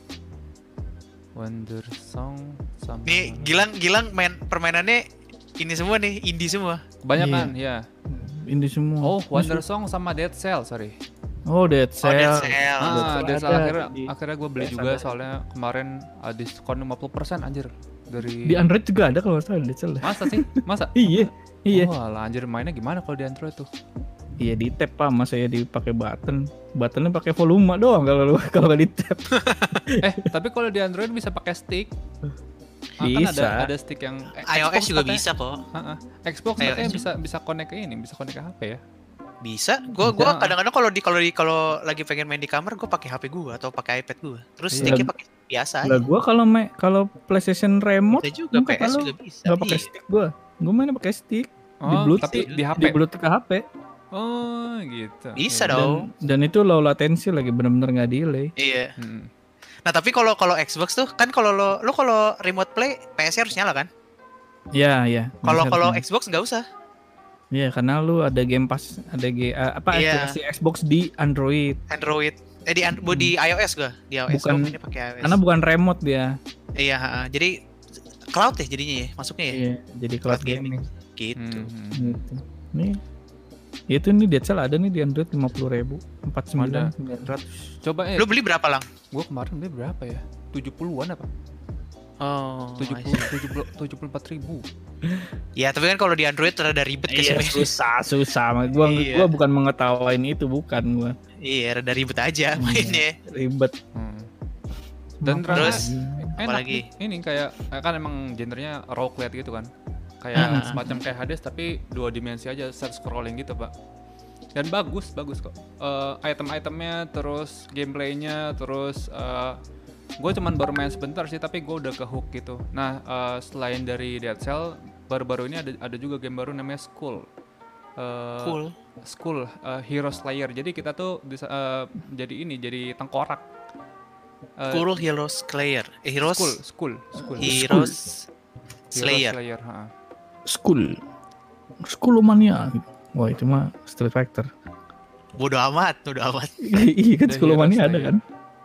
Wonder Song sama
Nih, Gilang Gilang main permainannya ini semua nih, indie semua.
kebanyakan ya.
Ini semua.
Oh, Wonder Song sama Dead Cell, sorry.
Oh, Dead
Oh,
Cell.
Dead Cell.
Ah,
Cell
Dead Cell
ada
akhirnya
di-
akhirnya gue beli
P S
juga
ada.
soalnya kemarin uh, diskon lima puluh persen anjir dari
Di Android juga ada kalau nggak salah Dead Cell.
Masa sih? Masa?
Iya, iya.
Oh, alah, anjir mainnya gimana kalau di Android tuh?
Iya di tap Pak, masa ya dipakai button. Buttonnya pakai volume doang kalau lu kalau nggak di tap.
eh, tapi kalau di Android bisa pakai stick. Ah, kan
Bisa.
ada ada stick yang eh,
iOS
Xbox
juga
katanya-
bisa kok.
Ah, ah. Xbox
iOS
katanya
juga.
bisa bisa connect ke ini, bisa connect ke H P ya.
Bisa. Gua gua
Bisa.
kadang-kadang kalau di kalau di kalau lagi pengen main di kamar, gua pakai H P gua atau pakai iPad gua. Terus
Iya.
sticknya pakai biasa
Lah
aja.
gua kalau main kalau PlayStation remote
Bisa juga,
enggak,
P S
kalau
juga bisa.
nggak pakai
Iya.
stick gua. Gua mainnya pakai stick. Di
Oh,
Bluetooth,
tapi di H P.
Di Bluetooth ke H P.
Oh, gitu.
Bisa
Iya.
dong.
Dan, dan itu low latency lagi bener-bener nggak delay.
Iya.
Hmm.
Nah, tapi kalau kalau Xbox tuh kan kalau lo lo kalau remote play P S harus nyala kan?
Iya, iya.
Kalau
Bisa
kalau
harusnya.
Xbox nggak usah.
Iya, karena lu ada Game Pass, ada G, uh, apa
Iya.
aplikasi Xbox di Android.
Android. Eh di an- bu- di iOS gua, di iOS.
Bukan-
Gua mainnya pakai iOS.
Karena bukan remote dia.
Iya, ha-ha. Jadi cloud ya jadinya ya, masuknya ya.
Iya, jadi cloud
Cloud gaming.
gaming.
Gitu.
Hmm, hmm.
Gitu. Nih. Itu nih Dead Cell ada nih di Android lima puluh ribu, empat puluh sembilan sembilan ratus.
Coba eh,
Lu beli berapa lang?
gua kemarin beli berapa ya? tujuh puluhan apa?
Oh,
tujuh puluh, tujuh puluh, tujuh puluh empat ribu.
ya tapi kan kalau di Android rada ribet
Iya,
guys.
susah, susah. Gua
Iya.
gua bukan mengetawain itu, bukan gua.
Iya, rada ribet aja mainnya.
Ribet.
Hmm. Dan
Terus,
ternyata enak
apalagi?
nih. Ini kayak eh, kan emang genrenya roguelite gitu kan. Kayak
Hmm.
semacam kayak Hades tapi dua dimensi aja, set scrolling gitu, Pak. Dan bagus, bagus kok. Eh, item-itemnya, terus gameplaynya, terus gue cuman baru main sebentar sih, tapi gue udah ke hook gitu. Nah, eh, selain dari Dead Cell, baru-baru ini ada ada juga game baru namanya Skull. Eh,
Cool.
Skull, eh, Hero Slayer. Jadi kita tuh bisa eh, jadi ini, jadi tengkorak. Eh,
Cool Heroes Slayer. Eh, Heroes
Skull, Skull, Skull.
Heroes
Hero
Slayer.
Slayer, ha.
School. School mania. Wah, itu mah Street Fighter.
Bodoh amat, bodoh amat.
Iya kan
The
School
Hero
mania ada
Slayer.
kan?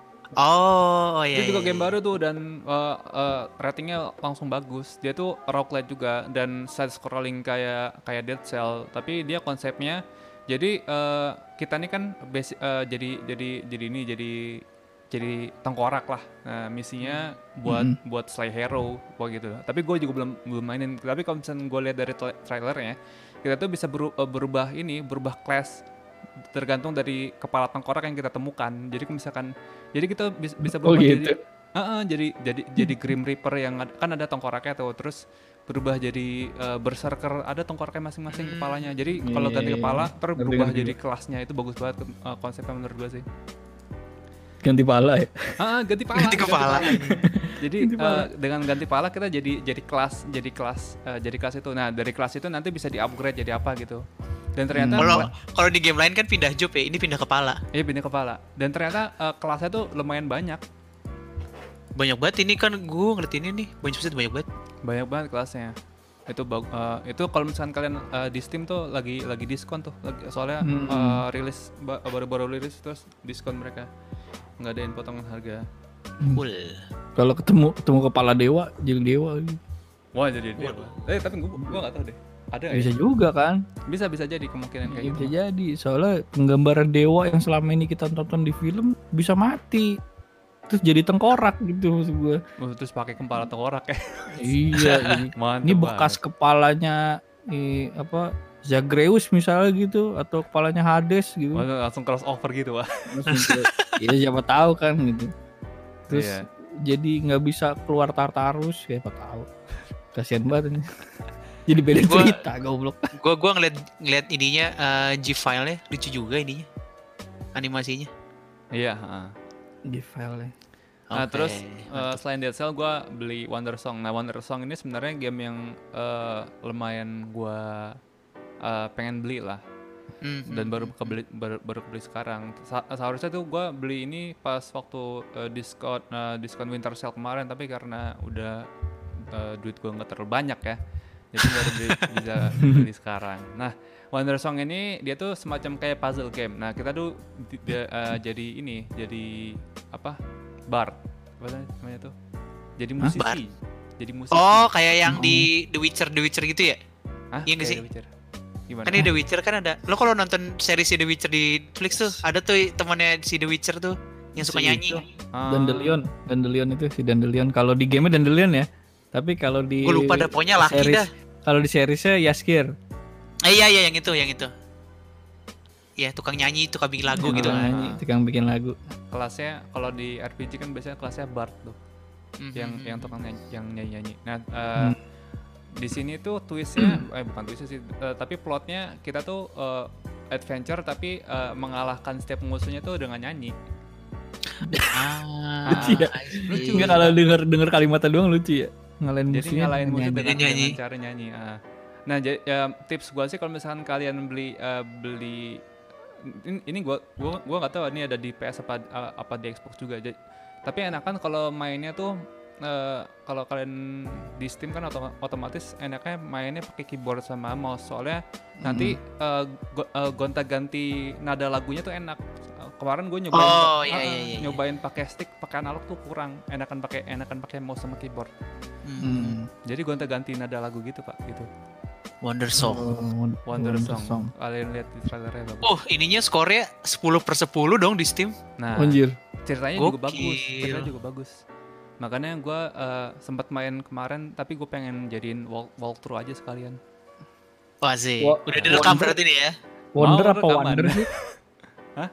Oh, iya.
Itu juga
iya,
game
iya.
baru tuh dan uh, uh, ratingnya langsung bagus. Dia tuh roguelite juga dan side scrolling kayak kayak Dead Cell, tapi dia konsepnya jadi uh, kita nih kan basic, uh, jadi jadi jadi ini jadi jadi tengkorak lah. Nah, misinya buat
Mhm.
buat slay hero kayak gitu. Tapi gue juga belum belum mainin. Tapi kalau misalnya gue lihat dari tra- trailernya, kita tuh bisa beru- uh, berubah ini, berubah class tergantung dari kepala tengkorak yang kita temukan. Jadi kalau misalkan jadi kita bisa bisa
Oh
berubah
gitu.
jadi Heeh, jadi jadi jadi Grim Reaper yang ad- kan ada tengkoraknya tuh, terus berubah jadi uh, berserker, ada tengkoraknya masing-masing
Hmm.
kepalanya. Jadi
Iya,
kalau
iya,
ganti
iya.
kepala ter
Ngerti,
berubah
ngerti.
jadi kelasnya, itu bagus banget uh, konsepnya menurut gua sih.
Ganti pala ya.
Ah, ganti pala.
Ganti kepala.
Jadi
Ganti pala.
uh, dengan ganti pala kita jadi jadi kelas, jadi kelas, uh, jadi kelas itu. Nah, dari kelas itu nanti bisa di-upgrade jadi apa gitu. Dan ternyata
Hmm.
Kalau kalau di game lain kan pindah job ya, ini pindah kepala.
iya pindah kepala. Dan ternyata uh, kelasnya tuh lumayan banyak.
Banyak banget ini kan gue ngerti ini nih, banyak banget banyak banget.
Banyak banget kelasnya. Itu bag- uh, itu kalau misalkan kalian uh, di Steam tuh lagi lagi diskon tuh. Lagi, soalnya
Hmm.
uh, rilis ba- baru-baru rilis terus diskon mereka. Ngadain potongan harga.
Cool.
Kalau ketemu ketemu kepala dewa, jadi dewa.
Wah, jadi dia.
Waduh.
Eh, tapi gua gua enggak tahu deh. Ada nggak
Bisa
ya?
juga kan?
Bisa bisa jadi kemungkinan kayak
Bisa
gitu.
jadi. Soalnya penggambaran dewa yang selama ini kita tonton di film bisa mati. Terus jadi tengkorak gitu maksud gue.
Oh, terus pakai kepala tengkorak ya.
Iya, jadi
Mantep
ini bekas
banget.
kepalanya eh, apa Zagreus misalnya gitu atau kepalanya Hades gitu.
Oh, langsung crossover gitu, Pak.
Langsung ke- ya siapa tahu kan gitu. Terus
Iya.
jadi nggak bisa keluar Tartarus, siapa tahu. Kasihan banget ini. Jadi beda
Gua-
cerita goblok.
Gua gua ngeliat ngeliat ininya eh, G-file-nya lucu juga ininya. Animasinya.
Iya, heeh.
Di file.
Nah,
Oke,
terus uh,
mantap.
selain Dead Cell gue beli Wonder Song. Nah, Wonder Song ini sebenarnya game yang uh, lumayan gue uh, pengen beli lah.
Mhm.
Dan baru kebeli baru, baru kebeli sekarang. Sa- seharusnya tuh gue beli ini pas waktu uh, diskon uh, diskon Winter Sale kemarin, tapi karena udah uh, duit gue nggak terlalu banyak ya, jadi baru beli, bisa beli sekarang. Nah, Wonder Song ini dia tuh semacam kayak puzzle game. Nah, kita tuh di- dia, uh, jadi ini, jadi apa? Bard. Apa namanya tuh? Jadi musisi.
Bard?
Jadi musisi.
Oh, kayak yang di The Witcher The Witcher gitu ya?
Hah?
iya nggak
Kayak
sih?
The Witcher. Gimana?
Kan di The Witcher kan ada. Lo kalau nonton series The Witcher di Netflix tuh, ada tuh temannya si The Witcher tuh yang suka
Si
nyanyi.
itu.
Ah.
Dandelion, Dandelion itu si Dandelion. Kalau di game Dandelion ya. Tapi kalau di
Gue lupa dah, pokoknya laki
series-
dah.
Kalau di seriesnya Yaskir.
Eh iya iya yang itu, yang itu. Iya, tukang nyanyi, tukang bikin lagu gitu.
Ah.
Nyanyi, tukang bikin lagu.
Kelasnya kalau di R P G kan biasanya kelasnya Bard tuh.
Mhm.
yang yang tukang nyanyi, yang nyanyi-nyanyi. Nah, uh,
Hmm.
di sini tuh twistnya, eh bukan twistnya sih, uh, tapi plotnya kita tuh uh, adventure tapi uh, mengalahkan setiap musuhnya tuh dengan nyanyi.
Ah,
Lucu ya?
I see.
Lucu.
Enggak kalau denger denger kalimatnya doang lucu ya. Ngalahin
Jadi
musuhnya
ngalahin musuh
nyanyi.
dengan,
Nyanyi.
dengan cara nyanyi. ah. Nah, ja- ya, tips gua sih kalau misalkan kalian beli uh, beli ini, ini gua gua gua nggak tahu ini ada di P S apa uh, apa di Xbox juga. Ja- tapi enakan kalau mainnya tuh uh, kalau kalian di Steam kan otoma- otomatis enaknya mainnya pakai keyboard sama mouse, soalnya nanti uh, go- uh, gonta-ganti nada lagunya tuh enak. Uh, kemarin gue nyobain
Oh,
pa-
iya,
ah,
iya, iya,
nyobain pakai stick, pakai analog tuh kurang. Enakan pakai enakan pakai mouse sama keyboard.
Hmm.
Hmm.
Jadi gonta-ganti nada lagu gitu, Pak, gitu.
Wonder Song.
Oh,
Wonder, Song. Kalian lihat di trailernya bagus.
Oh, ininya skornya sepuluh per sepuluh dong di Steam.
Nah,
Anjir.
ceritanya juga
Gokil.
bagus. Ceritanya juga bagus. Makanya gue uh, sempat main kemarin, tapi gue pengen jadiin walk walkthrough aja sekalian.
Wah sih.
Wa-
Udah direkam
Wonder-
berarti nih ya.
Wonder
Mau
apa
rekaman.
Wonder sih?
Hah?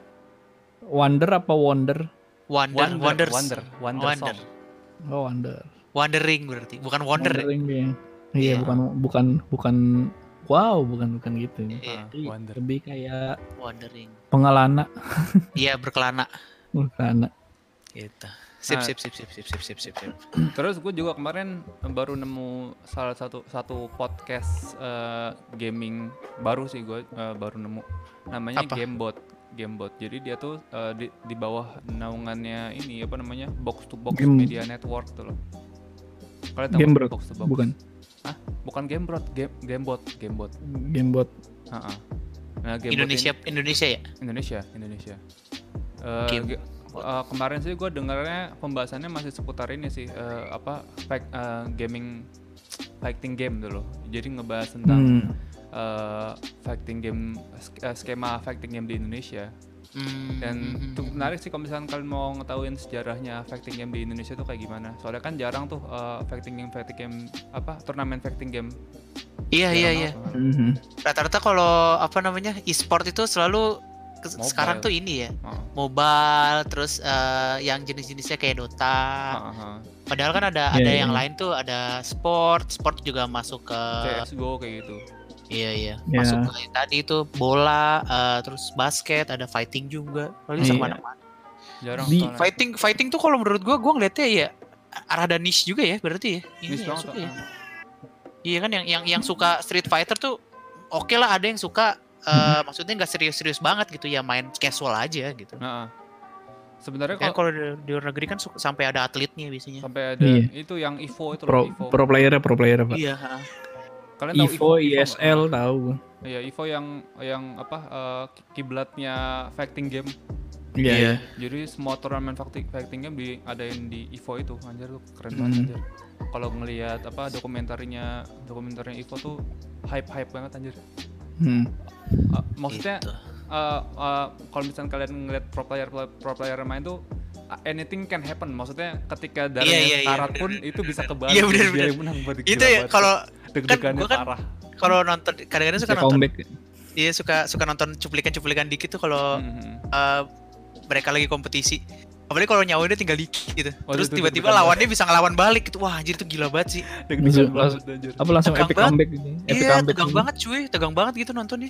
Wonder apa Wonder?
Wonder, Wonders.
Wonder, Wonder,
Wonder.
Song.
Oh, Wonder.
Wandering berarti, bukan Wonder. ya?
Wondering dia. Iya,
Iya.
bukan bukan bukan wow, bukan bukan gitu.
Iya,
Ah,
Tapi
Wonder.
lebih kayak
Wandering.
pengelana,
Iya, berkelana.
pengelana.
Gitu. Sip,
Nah.
sip, sip, sip, sip, sip, sip, sip, sip.
Terus gue juga kemarin baru nemu salah satu satu podcast uh, gaming baru sih, gue uh, baru nemu. Namanya
Apa?
Gamebot. Gamebot. Jadi dia tuh uh, di, di bawah naungannya ini apa namanya? Box to Box
Game-
Media Network tuh loh. Kalian tahu
Gamebot,
Box to Box?
bukan
Bukan Gamebot, game Gamebot, Gamebot.
Gamebot.
Heeh. Nah, Gamebot
Indonesia, Indonesia ya?
ini- Indonesia, Indonesia. Eh,
Game-
ge- eh, kemarin sih gue dengarnya pembahasannya masih seputar ini sih, eh, apa fight- eh, gaming fighting game dulu. Jadi ngebahas tentang
Hmm.
eh, fighting game sk- eh, skema fighting game di Indonesia.
Hmm,
Dan
hmm,
itu
hmm.
menarik sih kalau misalkan kalian mau ngetahuin sejarahnya fighting game di Indonesia tuh kayak gimana. Soalnya kan jarang tuh eh, fighting game fighting game apa turnamen fighting game.
Iya, iya,
Jarang
iya.
banget.
Mhm.
Rata-rata kalau apa namanya e-sport itu selalu ke-
Mobile.
sekarang tuh ini ya,
Heeh.
mobile, terus eh, yang jenis-jenisnya kayak Dota.
Heeh, heeh.
Padahal kan ada
Iya,
ada
iya.
yang lain tuh, ada sport, sport juga masuk ke
C S G O kayak gitu.
iya iya,
Iya.
masuk ke yang tadi itu bola, eh, terus basket, ada fighting juga. Lalu
Iya.
mana-mana.
Jarang
Di
soalnya.
Fighting fighting tuh kalau menurut gua gua ngeliatnya ya rada niche juga ya berarti ya. Ini
Miss
yang
banget.
suka ya.
heeh.
Iya kan yang yang yang suka Street Fighter tuh oke lah, ada yang suka eh, maksudnya nggak serius-serius banget gitu ya, main casual aja gitu.
Heeh. Sebenarnya
Kan
kalau
kalau di, di luar negeri kan suka- sampai ada atletnya biasanya.
sampai ada
Iya.
itu yang Evo itu
Pro
loh, Evo.
pro player pro player Pak.
Iya, ha.
Kalian tahu
Evo, I S L
nggak?
tahu gua.
Iya, Evo yang yang apa eh, kiblatnya fighting game.
Iya.
Iya.
Jadi semua turnamen fighting, fighting game diadain di Evo itu. Anjir tuh keren
Hmm.
banget anjir. Kalau ngelihat apa dokumentarinya dokumentarinya Evo tuh hype-hype banget anjir.
Hmm.
Uh, maksudnya
Gitu.
uh, uh, kalau misalnya kalian ngeliat pro player pro player main tuh uh, anything can happen. Maksudnya ketika dari
Iya, iya, iya,
karat
bener,
pun
bener,
itu
bener,
bisa
bener.
kebalik.
Iya, bener,
dia
bener.
yang menang berarti
Itu
gila
ya
banget.
kalau
deg-degannya
gua kan-
parah.
kalau nonton kadang-kadang suka
Bisa
nonton
comeback.
iya suka suka nonton cuplikan-cuplikan dikit tuh kalau
Mhm.
eh, mereka lagi kompetisi. Apalagi kalau nyawa dia tinggal dikit gitu.
Oh,
Terus
itu
tiba-tiba
deg-degan
lawannya bisa ngelawan balik gitu. Wah, anjir itu gila banget sih.
Deg-degan
Langsung-
banget anjir.
Apa langsung
Tegang
epic
banget.
comeback gitu. Epic
Iya,
comeback
tegang
gitu.
banget cuy. Tegang banget gitu nontonnya.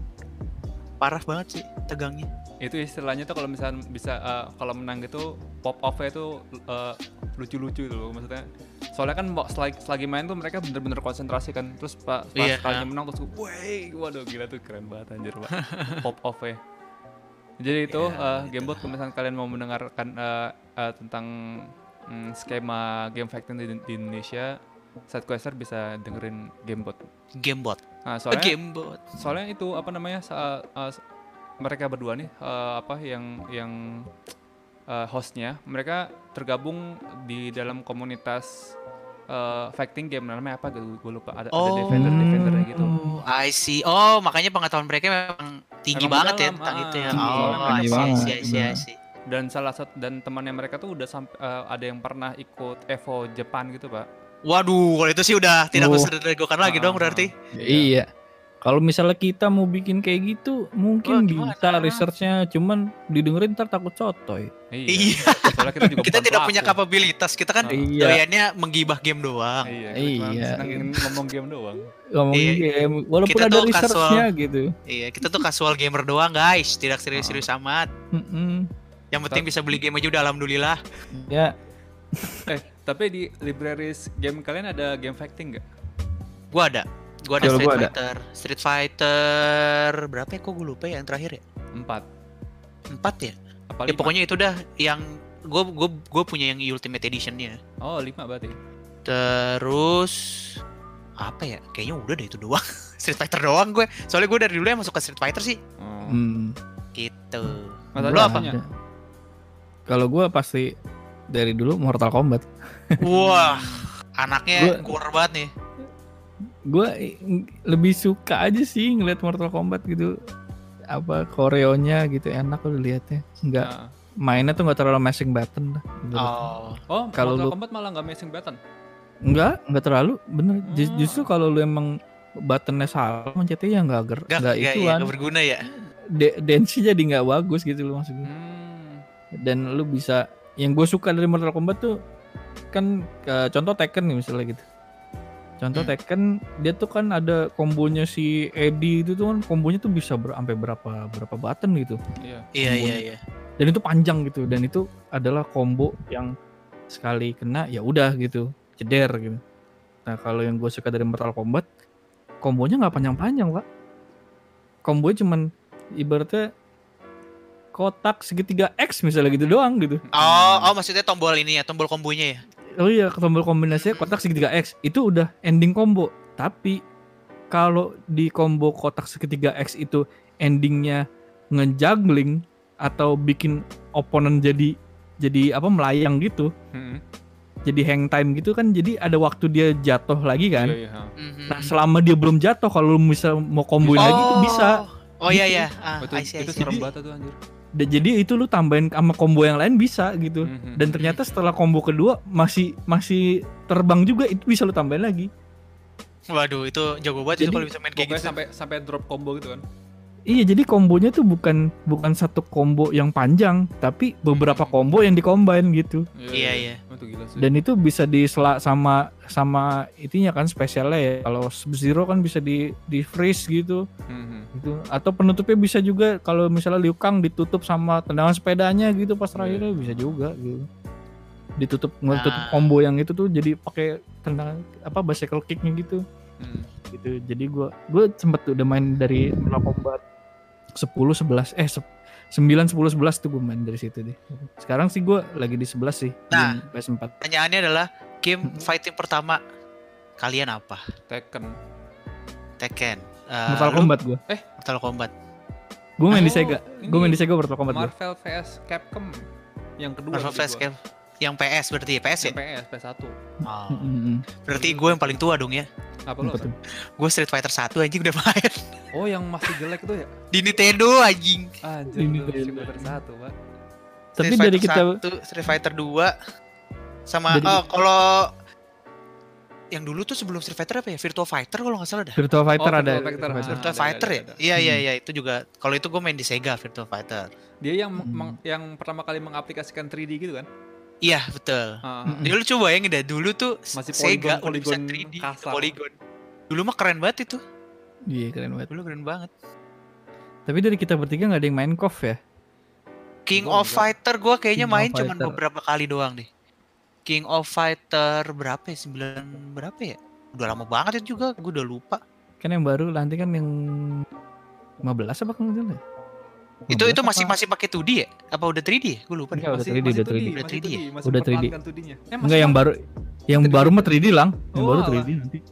Parah banget sih tegangnya.
Itu istilahnya tuh kalau misalnya bisa uh, kalau menang gitu pop off-nya tuh uh, lucu-lucu gitu loh maksudnya. Soalnya kan mau selagi, selagi main tuh mereka bener-bener konsentrasi kan. Terus pa- pas
Iya.
sekalinya menang terus woi, waduh gila tuh keren banget anjir Pak. Pop off-nya. Jadi itu
Iya,
uh,
gitu.
Gamebot kalau misalnya kalian mau mendengarkan uh, uh, tentang mm, skema game fighting di, di Indonesia, Sidequester bisa dengerin Gamebot.
Gamebot.
Nah, soalnya
Gamebot.
soalnya itu apa namanya sa- uh, s- mereka berdua nih uh, apa yang yang uh, hostnya mereka tergabung di dalam komunitas uh, fighting game namanya apa gue gue lupa ada ada
Oh.
defender defendernya gitu.
Oh, I see. Oh, makanya pengetahuan mereka memang tinggi
Emang
banget ya
dalam,
tentang
ah,
itu ya.
tinggi
Oh,
banget,
I
tinggi
see, I
banget.
see, I see, I see.
Dan salah satu dan temannya mereka tuh udah sampai uh, ada yang pernah ikut Evo Jepang gitu pak.
Waduh, kalau itu sih udah tidak
Oh.
bisa diragukan lagi
Ah,
dong berarti.
Iya. Kalau misalnya kita mau bikin kayak gitu, mungkin
Wah, gimana?
bisa researchnya, cuman didengerin ntar takut cotoy.
Iya.
Iya.
Soalnya kita juga
Kita
bukan
tidak
pelaku.
punya kapabilitas. Kita kan
Iya.
doyannya menggibah game doang.
Iya. Kita cuma
Iya.
seneng ngomong game doang.
Ngomongin
Iya.
game, walaupun
Kita
ada
tuh
researchnya
casual.
gitu.
Iya, kita tuh casual gamer doang, guys. Tidak serius-serius
Ah.
amat.
Mm-mm.
Yang penting bisa beli game aja udah alhamdulillah.
Ya,
Eh, tapi di libraries game kalian ada game fighting nggak?
Gua ada. Gua ada
Kalau
Street
gua ada.
Fighter. Street Fighter berapa ya? Kok gue lupa ya yang terakhir ya?
Empat.
Empat ya?
Apa
Ya
lima?
pokoknya itu dah yang gue gue gue punya yang Ultimate Editionnya.
Oh, lima berarti.
Terus apa ya? Kayaknya udah deh itu doang. Street Fighter doang gue. Soalnya gue dari dulu yang masuk ke Street Fighter sih.
Oh.
hmm.
Gitu.
Mas
Gua
Adi
Lu
apa?
ada. Kalau gue pasti dari dulu Mortal Kombat.
Wah, anaknya
Gua-
keluar banget nih.
Gue lebih suka aja sih ngeliat Mortal Kombat gitu. Apa koreonya gitu enak udah liatnya. Enggak
Nah.
mainnya tuh nggak terlalu mashing button lah. Gitu.
Oh,
Oh,
Kalau
Mortal
lu-
Kombat malah nggak missing button.
Enggak, enggak terlalu bener. Ju-
Hmm.
Justru kalau lu emang buttonnya salah mencetnya ya nggak ger,
gak,
nggak
gak,
ituan.
ya, gak berguna ya.
De- dance jadi nggak bagus gitu loh maksudnya.
Hmm.
Dan lu bisa yang gue suka dari Mortal Kombat tuh kan eh, contoh Tekken nih misalnya gitu. Contoh
Hmm.
Tekken dia tuh kan ada kombonya si Eddie itu tuh kan kombonya tuh bisa ber- sampai berapa berapa button gitu.
Iya.
Iya, iya, iya.
Dan itu panjang gitu dan itu adalah combo yang sekali kena ya udah gitu, ceder gitu. Nah, kalau yang gue suka dari Mortal Kombat kombonya nggak panjang-panjang, Pak. Kombonya cuman ibaratnya kotak segitiga X misalnya gitu doang gitu.
Oh, oh maksudnya tombol ini ya, tombol kombonya ya.
Oh iya, tombol kombinasinya kotak segitiga X itu udah ending combo. Tapi kalau di combo kotak segitiga X itu endingnya ngejuggling atau bikin opponent jadi jadi apa melayang gitu,
Hmm.
jadi hang time gitu kan, jadi ada waktu dia jatuh lagi kan.
Iya, iya. ha.
Mhm.
Nah selama dia belum jatuh, kalau lu bisa mau komboin lagi itu bisa.
Oh iya
Gitu.
iya. Ah,
itu
I see, I
itu
see.
serem banget tuh anjir.
Dan jadi itu lu tambahin sama combo yang lain bisa gitu.
Mhm.
Dan ternyata setelah combo kedua masih masih terbang juga, itu bisa lu tambahin lagi.
Waduh, itu jago banget itu
Jadi,
kalau bisa main kayak
Pokoknya
gitu.
sampai sampai drop combo gitu kan.
Iya, jadi kombonya tuh bukan bukan satu combo yang panjang, tapi beberapa
Hmm.
combo yang di-combine gitu.
Iya, iya.
Oh, itu gila sih.
Dan itu bisa disela sama sama itunya kan spesialnya ya. Kalau Sub-Zero kan bisa di di freeze gitu.
Mhm.
Gitu. Atau penutupnya bisa juga kalau misalnya Liu Kang ditutup sama tendangan sepedanya gitu pas terakhirnya bisa juga gitu. Ditutup ngetutup
Nah.
combo yang itu tuh jadi pakai tendangan apa bicycle kicknya gitu.
Hmm.
Gitu. Jadi gua gua sempet tuh udah main dari Mortal Kombat sepuluh sebelas eh se- sembilan sepuluh sebelas tuh gue main dari situ deh. Sekarang sih gua lagi di sebelas sih.
Nah.
Di P S empat.
Pertanyaannya adalah game fighting pertama kalian apa?
Tekken.
Tekken. Eh,
Mortal
lu?
Kombat gua.
Mortal Kombat.
Gue main di
Oh,
Sega.
ini
Gue main di Sega Mortal Kombat gua.
Marvel vs Capcom yang kedua.
Marvel
di
vs.
gua.
Cap- Yang P S berarti ya, P S ya?
Yang P S P S satu.
Oh.
Mm-mm.
Berarti gue yang paling tua dong ya.
Apa lo?
Apa tuh?
Gue Street Fighter satu anjing udah main.
Oh, yang masih jelek tuh ya?
Di Nintendo anjing.
Anjir,
Ini
lu
Nintendo.
Street Fighter satu, Pak.
Tapi
Street
dari
Fighter
kita
satu, Street Fighter dua sama
Dari-
oh kalau yang dulu tuh sebelum Street Fighter apa ya? Virtua Fighter kalau nggak salah dah.
Virtua Fighter
Oh,
ada.
Virtua Fighter.
Virtua
Ah,
Virtua
ada,
Fighter
ada,
ya?
ada.
Iya iya
Hmm.
iya itu juga. Kalau itu gue main di Sega Virtua Fighter.
Dia yang
Hmm.
meng- yang pertama kali mengaplikasikan tiga D gitu kan?
Iya betul.
Ah,
Hmm.
Dia lu coba ya deh dulu tuh
Masih
Sega udah bisa
polygon-
tiga D
kasar.
polygon. Dulu mah keren banget itu.
Iya keren banget.
Dulu keren banget.
Tapi dari kita bertiga nggak ada yang main K O F ya?
King
Gua
of
enggak.
Fighter gue kayaknya
King of
main cuma
Fighter.
beberapa kali doang deh. King of Fighter berapa ya? sembilan berapa ya? Udah lama banget itu juga, gue udah lupa.
Kan yang baru nanti kan yang lima belas apa kan itu?
Itu itu masih masih pakai dua D ya? Apa udah tiga D ya? Gue lupa deh.
Enggak, udah tiga D, udah tiga D.
Udah tiga D ya?
masih
Udah tiga D.
mempertahankan dua D-nya. Eh,
Enggak yang baru yang
tiga D.
baru mah tiga D lang. Yang
Oh,
baru
alah.
tiga D nanti.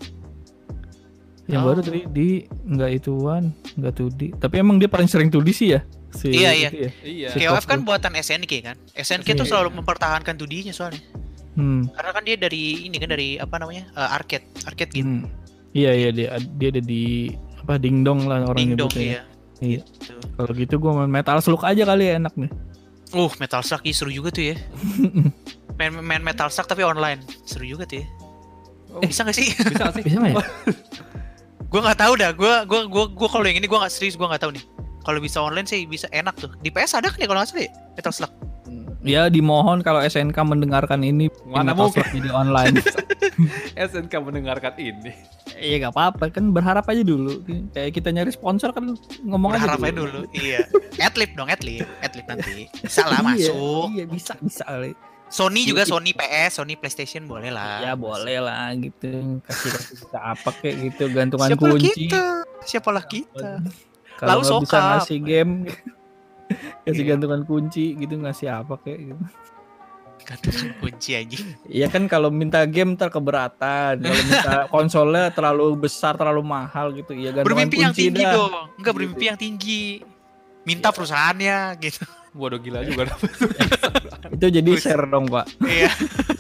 Yang
Oh.
baru tiga D enggak ituan, enggak dua D. Tapi emang dia paling sering dua D sih ya. Si
Iya, iya.
itu ya.
Iya.
Si
K O F
Top
kan
tuh.
buatan S N K kan? S N K tuh
Iya.
selalu mempertahankan dua D-nya soalnya.
Hmm.
Karena kan dia dari ini kan dari apa namanya? eh, arcade, arcade gitu.
hmm. Iya iya dia dia ada di apa dingdong lah orang
Ding dong
nyebutnya.
iya.
Iya.
Gitu.
Kalau gitu gua main Metal Slug aja kali ya enak nih.
Uh, Metal Slug ih, seru juga tuh ya. main main Metal Slug tapi online. Seru juga tuh ya.
Oh,
Bisa gak sih?
bisa nggak sih?
Bisa nggak ya?
Gue nggak tahu dah. Gue gue gue gue kalau yang ini gue nggak serius. Gue nggak tahu nih. Kalau bisa online sih bisa enak tuh. Di P S ada kan ya kalau nggak salah ya? Metal Slug.
Ya dimohon kalau S N K mendengarkan ini
Mana
Metal
mungkin.
Slug jadi online.
S N K mendengarkan ini.
Iya gak apa-apa kan berharap aja dulu. Kayak kita nyari sponsor kan ngomong aja
Berharap aja dulu. Iya. Adlib dong, adlib. Adlib nanti. Bisa lah
Iya,
masuk.
Iya bisa bisa kali.
Sony juga
Iya.
Sony P S, Sony PlayStation boleh lah.
Ya boleh lah gitu. Kasih kasih kita apa kayak gitu gantungan
Siapalah
kunci.
kita? Siapalah kita?
Kalau
Lalu
nggak bisa
sokap.
ngasih game kasih
Iya.
gantungan kunci gitu ngasih apa kayak gitu.
Gantungan kunci aja.
Iya kan kalau minta game ntar keberatan. Kalau minta konsolnya terlalu besar terlalu mahal gitu. Iya gantungan
Bermimpi yang
kunci
tinggi
dah.
dong. Enggak bermimpi yang tinggi. Minta perusahaannya gitu.
Waduh gila juga dapet.
Itu jadi share dong pak.
Iya.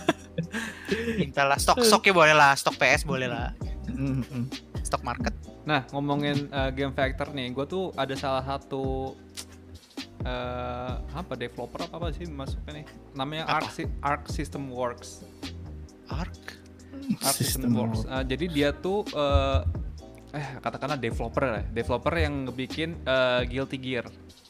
Mintalah stok-stoknya boleh lah, stok P S boleh lah,
Mm, mm.
stok market.
Nah, ngomongin uh, game factor nih, gue tuh ada salah satu uh, apa developer apa, apa sih masuknya nih? Namanya
Apa?
Arc, Sy- Arc System Works.
Arc.
Arc System,
System
Works. Uh, jadi dia tuh uh, eh katakanlah developer lah, developer yang ngebikin uh, Guilty Gear.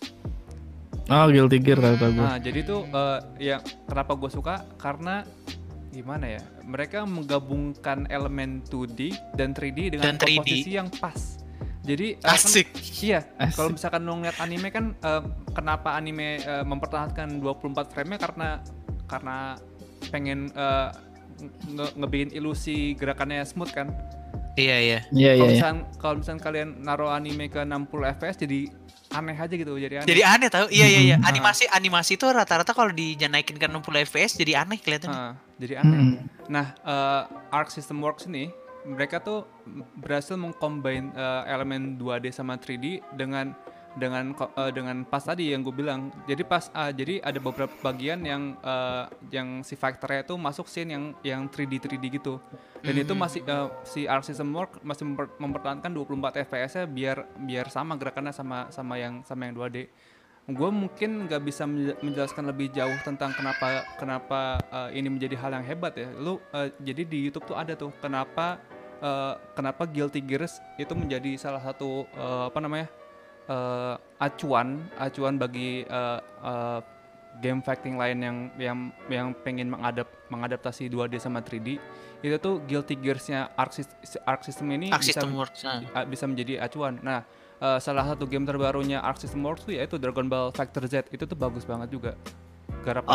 Oh Guilty Gear tahu tahu gue.
Nah, jadi tuh uh, yang kenapa gue suka karena gimana ya? Mereka menggabungkan elemen dua D dan tiga D dengan
Dan tiga D.
komposisi yang pas. Jadi uh, kan-
Asik.
iya,
Asik.
kalau misalkan lu ngeliat anime kan uh, kenapa anime uh, mempertahankan dua puluh empat frame-nya karena karena pengen uh, nge- ngebikin ilusi gerakannya smooth kan.
Iya iya.
Iya
Kalau
iya. iya.
misalkan kalau misalkan kalian naruh anime ke enam puluh F P S jadi aneh aja gitu, jadi aneh.
Jadi aneh tau? Iya iya iya.
Mm-hmm.
Animasi animasi tuh rata-rata kalau dinaikin ke enam puluh F P S jadi aneh kelihatannya.
Ah, jadi aneh.
Mm.
Nah, uh, Arc System Works ini mereka tuh berhasil mengcombine uh, elemen dua D sama tiga D dengan dengan ko- uh, dengan pas tadi yang gue bilang. Jadi pas uh, jadi ada beberapa bagian yang uh, yang si factor-nya itu masuk scene yang yang tiga D tiga D gitu. Dan itu
Mhm.
masih uh, si Arc System Works masih memper- mempertahankan dua puluh empat F P S-nya biar biar sama gerakannya sama sama yang sama yang dua D. Gue mungkin nggak bisa menje- menjelaskan lebih jauh tentang kenapa kenapa uh, ini menjadi hal yang hebat ya. Lu uh, jadi di YouTube tuh ada tuh kenapa uh, kenapa Guilty Gears itu menjadi salah satu uh, apa namanya uh, acuan acuan bagi uh, uh, game fighting lain yang yang yang pengen mengadap mengadaptasi dua D sama tiga D. Itu tuh Guilty Gears-nya Arc, Sys- Arc System ini
Arc
bisa
System Works. Nah.
uh, bisa menjadi acuan. Nah, uh, salah satu game terbarunya Arc System Works tuh yaitu Dragon Ball Fighter Z. Itu tuh bagus banget juga garapannya.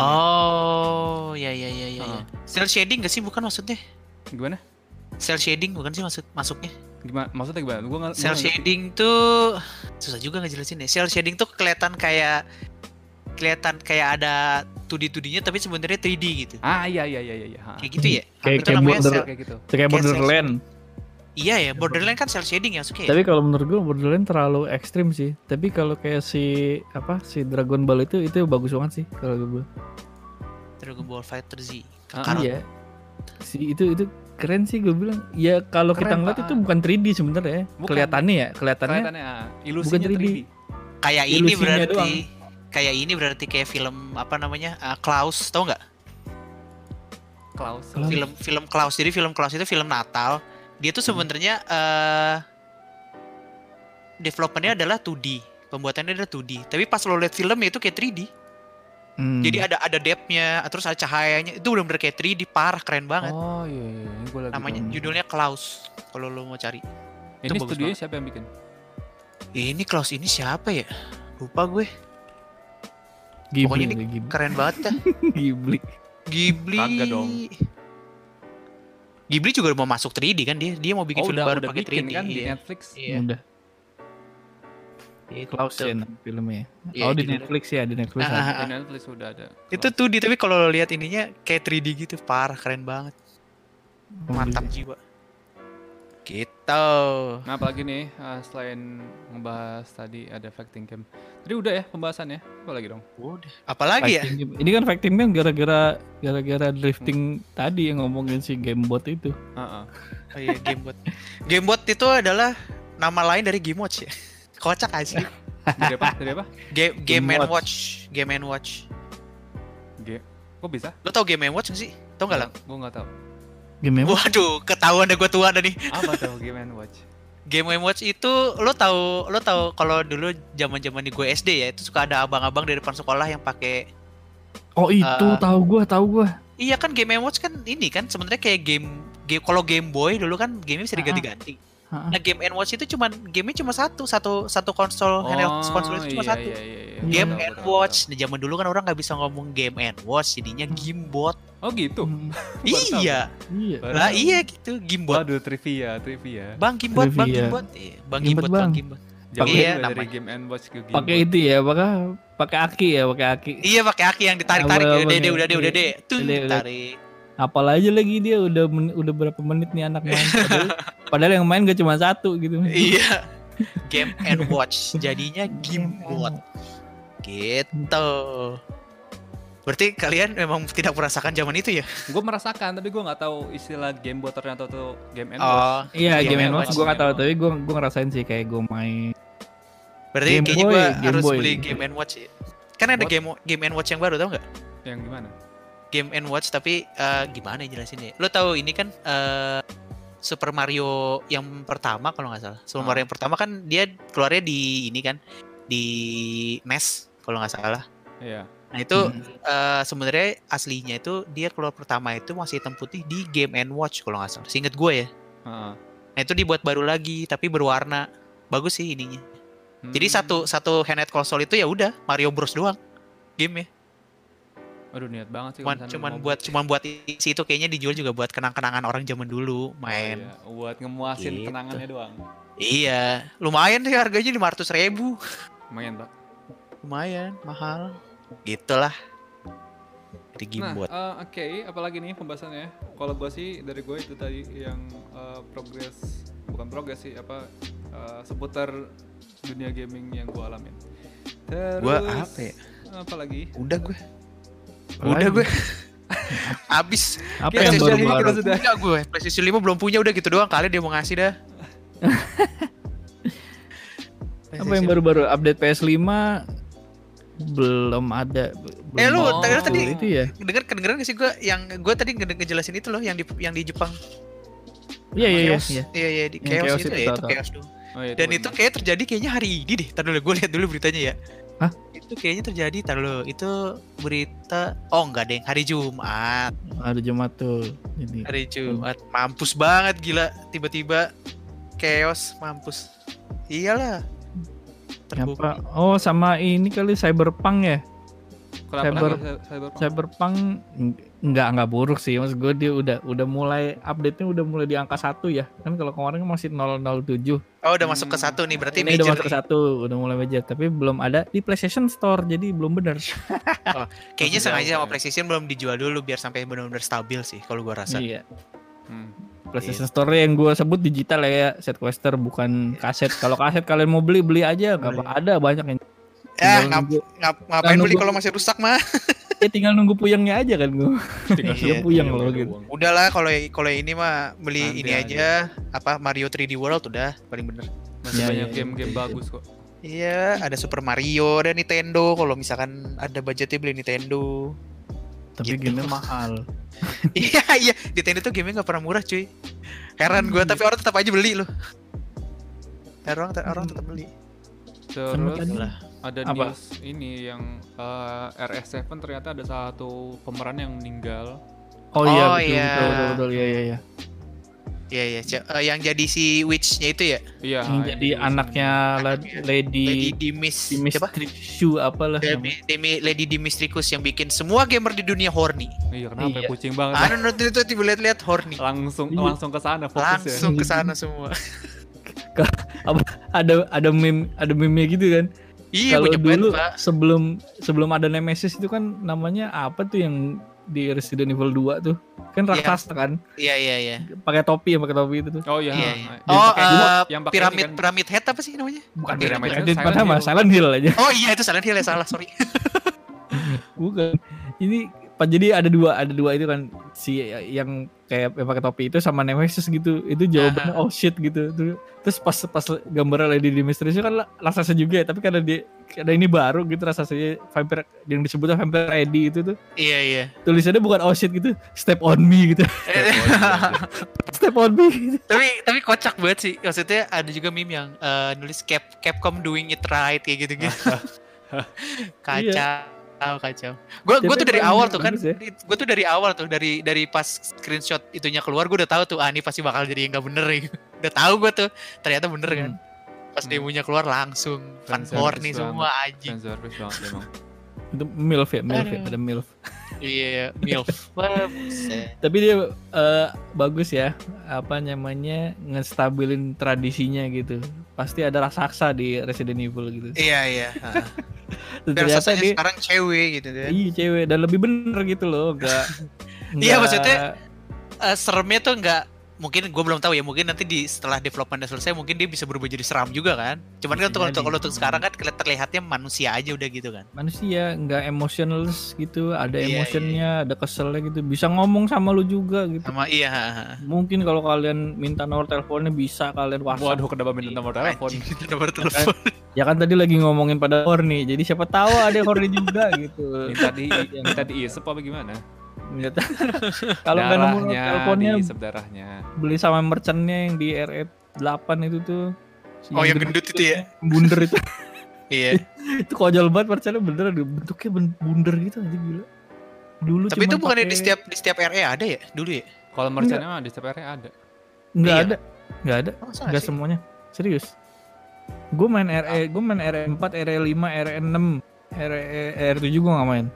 Oh, iya iya iya iya.
Ah.
Cell shading gak sih bukan maksudnya?
Gimana?
Cell shading bukan sih maksud masuknya?
Gimana? Maksudnya gimana? Gua nggak.
Cell
gua nggak ngerti.
shading tuh susah juga ngejelasin ya. Cell shading tuh kelihatan kayak kelihatan kayak ada dua D dua D-nya tapi sebenarnya tiga D gitu.
Ah iya iya iya iya. iya. Ha.
Kayak gitu ya?
Kayak-
Itu
kayak
namanya
border-
cell.
Kayak gitu.
Itu kayak
Kayak
Borderland.
Iya ya, Borderland kan cell shading ya maksudnya.
Tapi kalau menurut gue Borderland terlalu ekstrim sih. Tapi kalau kayak si apa si Dragon Ball itu itu bagus banget sih kalau gue.
Dragon Ball Fighter Z.
Ah,
Kakarot.
Iya. Si itu itu Keren sih gue bilang. Ya kalau kita
Keren,
ngeliat
Pak.
itu bukan tiga D sebenarnya.
Bukan.
Kelihatannya ya, kelihatannya.
Kelihatannya ah, ilusinya
bukan tiga D.
tiga D.
Kayak ini
Ilusinya
berarti
doang.
kayak ini berarti kayak film apa namanya? Uh, Klaus, tau nggak?
Klaus.
Klaus.
Film film Klaus. Jadi film Klaus itu film Natal. Dia tuh sebenarnya eh developernya adalah two D. Pembuatannya adalah two D. Tapi pas lo lihat filmnya itu kayak three D.
Hmm.
Jadi ada ada depth-nya, terus ada cahayanya. Itu benar-benar kayak three D, parah, keren banget.
Oh iya iya, ini gue lagi.
Namanya
tahu.
judulnya Klaus. Kalau lo mau cari.
Ini
itu bagus
studionya
banget.
siapa yang bikin?
Ini Klaus ini siapa ya? Lupa gue.
Ghibli,
Pokoknya ini
Ghibli.
keren banget dah.
Ghibli.
Ghibli.
Kagak dong.
Ghibli juga mau masuk three D kan dia. Dia mau bikin
Oh
film
udah
baru
udah
pakai
bikin
three D.
kan di
iya.
Netflix.
Iya.
Udah.
Itu.
Klaus ya nama filmnya.
Iya,
Oh di
judulnya.
Netflix ya, di Netflix.
Ah,
ada.
ah,
Di Netflix udah ada.
Itu two D tapi kalau lo lihat ininya kayak three D gitu, parah, keren banget.
Oh,
Mantap
gitu.
jiwa. Gitu.
Nah apalagi nih uh, selain ngebahas tadi ada fighting game. Tadi udah ya pembahasannya. Apa lagi dong?
Udah. Apalagi ya?
Fighting game. Ini kan fighting game gara-gara gara-gara drifting tadi yang ngomongin si Gamebot itu.
Heeh.
Oh iya, Gamebot. Gamebot itu adalah nama lain dari Game Watch ya. Kocak asli.
Dari apa? Dari apa?
Game Game
Game
and
Watch.
Watch. Game and Watch.
G. Kok bisa?
Lo tau Game and Watch gak sih? Tau gak, Lang?
Gue nggak tahu.
Game
Waduh, ketahuan deh gue tua dah nih.
Apa tuh Game and Watch?
Game and Watch itu lo tahu lo tahu kalau dulu zaman-zaman di gue S D ya, itu suka ada abang-abang di depan sekolah yang pakai.
Oh itu
Uh,
tahu gua, tahu gua.
Iya kan Game and Watch kan ini kan sebenarnya kayak game game kalau Game Boy dulu kan gamenya bisa
Ah, ah.
diganti-ganti.
Ha-ha.
Nah Game and Watch itu cuman gamenya cuma satu, satu satu konsol handheld konsol itu cuma
iya,
satu.
Iya, iya, iya.
Game
Tahu,
and
tahu,
Watch.
tahu.
Nah, zaman dulu kan orang nggak bisa ngomong Game and Watch, jadinya Gamebot.
Oh gitu.
Hmm,
Baru tahu.
Iya.
Iya.
Baru
Lah
tahu.
iya gitu, Gamebot.
Waduh trivia, trivia.
Bang Gamebot, Bang
Trivia.
Gamebot. Iya, Bang
Gamebot,
Gamebot, Bang
Bang.
Gamebot.
Jauh
Iya,
juga dari
namanya.
Game and Watch ke Game.
Pakai itu ya, apakah pakai aki ya, pakai aki.
Iya pakai aki yang ditarik-tarik.
Apa-
Udah
apa-
deh, udah deh, udah deh. Tuh,
Udah, udah.
tarik.
Apalagi lagi dia udah men- udah berapa menit nih anak main. Padahal, padahal yang main gak cuma satu gitu.
Iya. Game and Watch jadinya Gamebot. Gitu. Berarti kalian memang tidak merasakan zaman itu ya?
Gue merasakan, tapi gue nggak tahu istilah game bot ternyata tuh Game and Watch.
Oh,
Iya,
Game
Game
and
and Watch
Watch.
gue gak tahu, tapi gue gue ngerasain sih kayak gue main.
berarti
Game
kayaknya
Boy,
gue
Game
harus
Boy.
beli Game and Watch ya. Kan ada
What?
game Game and Watch yang baru tau nggak?
Yang gimana?
Game and Watch tapi eh, gimana ya jelasin ya? Lo tahu ini kan eh, Super Mario yang pertama kalau nggak salah. Super
Ah.
Mario yang pertama kan dia keluarnya di ini kan di N E S kalau nggak salah.
Iya.
Nah itu
Hmm.
eh, sebenarnya aslinya itu dia keluar pertama itu masih hitam putih di Game and Watch kalau nggak salah. Seinget gue ya.
Heeh.
Nah itu dibuat baru lagi tapi berwarna. Bagus sih ininya. Jadi
Hmm.
satu satu handheld konsol itu ya udah Mario Bros doang game ya.
Aduh niat banget sih.
Cuman
kalau misalnya
cuman
mau
buat
beli.
cuman buat isi itu kayaknya dijual juga buat kenang-kenangan orang zaman dulu
Oh,
main.
iya. Buat ngemuasin
Gitu.
kenangannya doang.
Iya, lumayan sih harganya lima ratus ribu.
Lumayan pak.
Lumayan, mahal. Gitulah. Jadi
Nah,
Gamebot.
eh, oke, apalagi nih pembahasannya? Kalau gue sih dari gue itu tadi yang eh, progres, bukan progres sih, apa eh, seputar dunia gaming yang gue alamin. Terus,
Gua apa ya?
Apalagi?
Udah gue.
Apalagi?
Udah gue. Abis.
Apa
Kita
yang
sudah-
baru-baru?
kita
Belum
sudah.
punya gue. PlayStation lima belum punya udah gitu doang kali dia mau ngasih dah.
Apa yang baru-baru update P S lima belum ada. Belum
Eh, lu
ada
tadi-
itu,
tadi-
itu ya.
Dengar kedengeran gak sih gue yang gue tadi nge- ngejelasin itu loh yang di yang di Jepang.
Iya iya iya.
Chaos.
iya.
Iya iya di
Yang
chaos,
chaos
itu,
itu,
ya itu
tahu-tahu.
chaos dong.
Oh, iya,
Dan
gua
itu
ingat.
kayak terjadi kayaknya hari ini deh. Tar dulu gue lihat dulu beritanya ya.
Hah?
Itu kayaknya terjadi tar dulu. Itu berita oh enggak deh, hari Jumat.
Ada Jumat tuh. Jadi
Hari Jumat. Mampus banget gila tiba-tiba chaos mampus. Iyalah. Terbukti.
apa? Oh sama ini kali Cyberpunk ya.
Kenapa
Cyber-
lagi Cy- Cyberpunk?
Cyberpunk eng- enggak enggak buruk sih. Maksud gue dia udah udah mulai update-nya udah mulai di angka satu ya. Kan kalau kemarin kan masih nol nol tujuh.
Oh udah masuk ke satu nih berarti
Ini udah
major
masuk ke
nih.
satu, udah mulai major, tapi belum ada di PlayStation Store, jadi belum benar.
Kayaknya
Masih
sengaja
jauh,
sama
ya.
PlayStation belum dijual dulu biar sampai benar-benar stabil sih kalau gua rasa.
Iya.
Hmm.
PlayStation Store yang gue sebut digital ya, Setquester bukan kaset. Kalau kaset kalian mau beli beli aja, nggak
Beli.
apa ada banyak yang.
Eh
tinggal
ngap,
nunggu.
ngap, ngapain
Nah,
beli
nunggu-
kalau masih rusak mah?
Ya tinggal nunggu puyengnya aja kan gue.
Tinggal
Iya.
puyeng loh gitu.
doang.
Udahlah kalau kalau ini mah beli
Nanti
ini aja apa Mario tiga D World udah paling bener.
Masih
Iya,
banyak
iya,
game-game
iya.
bagus kok.
Iya, ada Super Mario, ada Nintendo. Kalau misalkan ada budgetnya beli Nintendo.
Tapi
Gitu.
gamenya mahal.
Iya, iya, Nintendo tuh gamenya nggak pernah murah, cuy. Heran gue, tapi orang tetap aja beli loh. Orang orang tetap beli.
Terus
tadi
ada
apa?
news ini yang eh, R S tujuh ternyata ada satu pemeran yang meninggal.
Oh, iya
Oh,
betul,
iya.
betul betul betul iya iya iya.
Iya, iya, C- eh, yang jadi si Witch-nya itu ya.
Iya.
Yang jadi
yang
anaknya La-
Anaknya.
Lady
Lady Dimis, siapa?
Dimitricu apalah namanya.
Demi, Demi, Lady Dimistricus yang bikin semua gamer di dunia horny.
Iya, kenapa
Iya.
ya kucing banget.
Anu nanti itu tiba lihat-lihat horny.
langsung
Iya.
langsung ke sana fokusnya.
Langsung ke sana semua.
Apa ada ada meme ada meme gitu kan.
Iya,
Kalau
banyak banget,
dulu
Pak.
sebelum sebelum ada Nemesis itu kan namanya apa tuh yang di Resident Evil dua tuh kan
Iya.
raksasa kan
Iya, iya, iya.
pakai topi yang pakai topi itu tuh
Oh iya.
Iya,
Yang
iya. Oh,
pakai-
eh,
yang pakai
piramid
ini kan.
piramid head apa sih namanya?
bukan
Piramid
piramid
itu
Head,
Silent
padahal mah
Hill.
Silent Hill aja
Oh iya, itu Silent Hill ya, salah, sorry.
bukan ini Pak, jadi ada dua ada dua itu kan si yang kayak yang pakai topi itu sama Nemesis gitu itu jawabannya oh shit gitu Terus- terus pas pas gambar Lady Dimitrescu kan la- raksasa juga ya tapi karena dia ada ini baru gitu raksasanya vampire yang disebutnya vampire ready itu tuh
Iya, iya.
tulisannya bukan oh shit gitu step on me gitu step on me gitu.
tapi tapi kocak banget sih. Maksudnya ada juga meme yang eh, nulis Cap Capcom doing it right kayak gitu-gitu. Kacau. Kacau. Gue gue
Tapi
tuh dari
emang
awal tuh kan,
bagus ya.
gue tuh dari awal tuh dari dari pas screenshot itunya keluar gue udah tahu tuh ah ini pasti bakal jadi yang gak bener nih. Udah tahu gue tuh ternyata bener kan. Pas
Hmm.
demonya keluar langsung fan
Fan
horny
service
semua anjing.
Fan service banget emang.
Itu milf ya milf ya
Aduh.
ada milf
Iya, milf. Wah, buset.
tapi dia eh, bagus ya apa namanya ngestabilin tradisinya gitu pasti ada raksasa di Resident Evil gitu
Iya, iya. heeh.
Dan
Biar
ternyata
rasanya
dia
sekarang cewek gitu kan.
iya cewek dan lebih bener gitu loh enggak
Iya, maksudnya Eh, seremnya tuh nggak mungkin gue belum tahu ya mungkin nanti di setelah developmentnya selesai mungkin dia bisa berubah jadi seram juga kan cuman kan
Bisa
untuk untuk
jadi.
kalau untuk sekarang kan keli- terlihatnya manusia aja udah gitu kan
manusia nggak emotionless gitu ada
Iya,
emotionnya ada keselnya gitu bisa ngomong sama lu juga gitu
sama iya ha, ha.
mungkin kalau kalian minta nomor teleponnya bisa kalian WhatsApp
Waduh, kenapa minta nomor telepon?
Anjing, itu nomor telepon
ya kan tadi lagi ngomongin pada horny jadi siapa tahu ada yang horny juga gitu
Minta di minta diisep apa gimana?
Nggak tahu. Kalau nggak nemu nomor
Darahnya,
teleponnya
diisep darahnya.
beli sama merchantnya yang di R E delapan itu tuh. Si
Oh, yang gendut itu ya?
Bunder itu.
iya
itu konyol banget merchantnya bener bentuknya ben- bunder gitu aja gila. Dulu
tapi itu
cuman
bukannya di
pakai-
setiap di setiap R E ada ya dulu ya
Kalau merchantnya mah di setiap area ada.
nggak
Iya.
ada. Nggak ada.
oh, masa
Nggak
nggak sih?
semuanya. Serius. Gue main R E, gue main R E empat, R E lima, R E enam, R E R tujuh gue nggak main.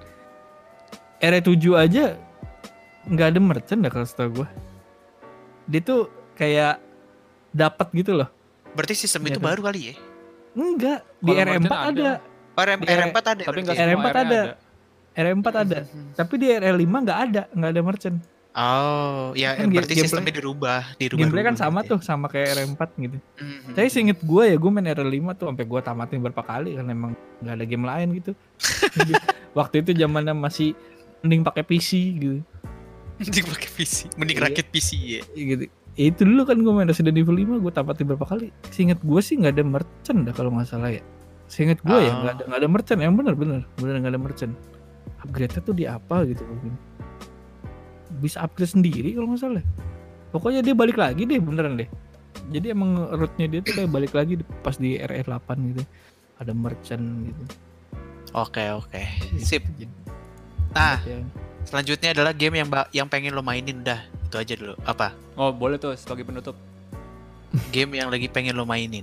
R E tujuh aja nggak ada merchant dah kalau setahu gue. Dia tuh kayak dapat gitu loh.
berarti sistem itu
Iya,
baru kali ya
Enggak, di
Kalau
R E empat
merchant
ada.
oh, R E
Di
R E empat ada
Tapi
berarti
nggak
ya?
R E
semua
empat
area
ada. R E empat ada. Tapi di R E lima nggak ada, nggak ada merchant.
oh ya
Kan
berarti
gameplay-
sistemnya dirubah dirubah
Gameplay kan sama tuh, sama kayak R E empat gitu.
Mhm.
Saya seinget gue ya, gue main R E lima tuh sampai gue tamatin berapa kali kan emang nggak ada game lain gitu. Waktu itu zamannya masih mending pakai P C gitu.
Anjing pakai P C mending
Iya.
rakit P C ya
gitu. Ya, itu dulu kan gue main Resident Evil lima gue tamatin berapa kali. Seinget gue sih nggak ada merchant dah kalau nggak salah ya. Seinget gue ya
Oh.
nggak ada nggak ada merchant, yang bener bener bener nggak ada merchant. Upgrade-nya tuh di apa gitu mungkin. Bisa upgrade sendiri kalau nggak salah. Pokoknya dia balik lagi deh beneran deh. Jadi emang rootnya dia tuh kayak balik lagi di- pas di R E delapan gitu. Ada merchant gitu.
oke oke sip
Jadi,
nah
ya.
selanjutnya adalah game yang ba- yang pengen lo mainin dah itu aja dulu apa
Oh, boleh tuh sebagai penutup.
game yang lagi pengen lo mainin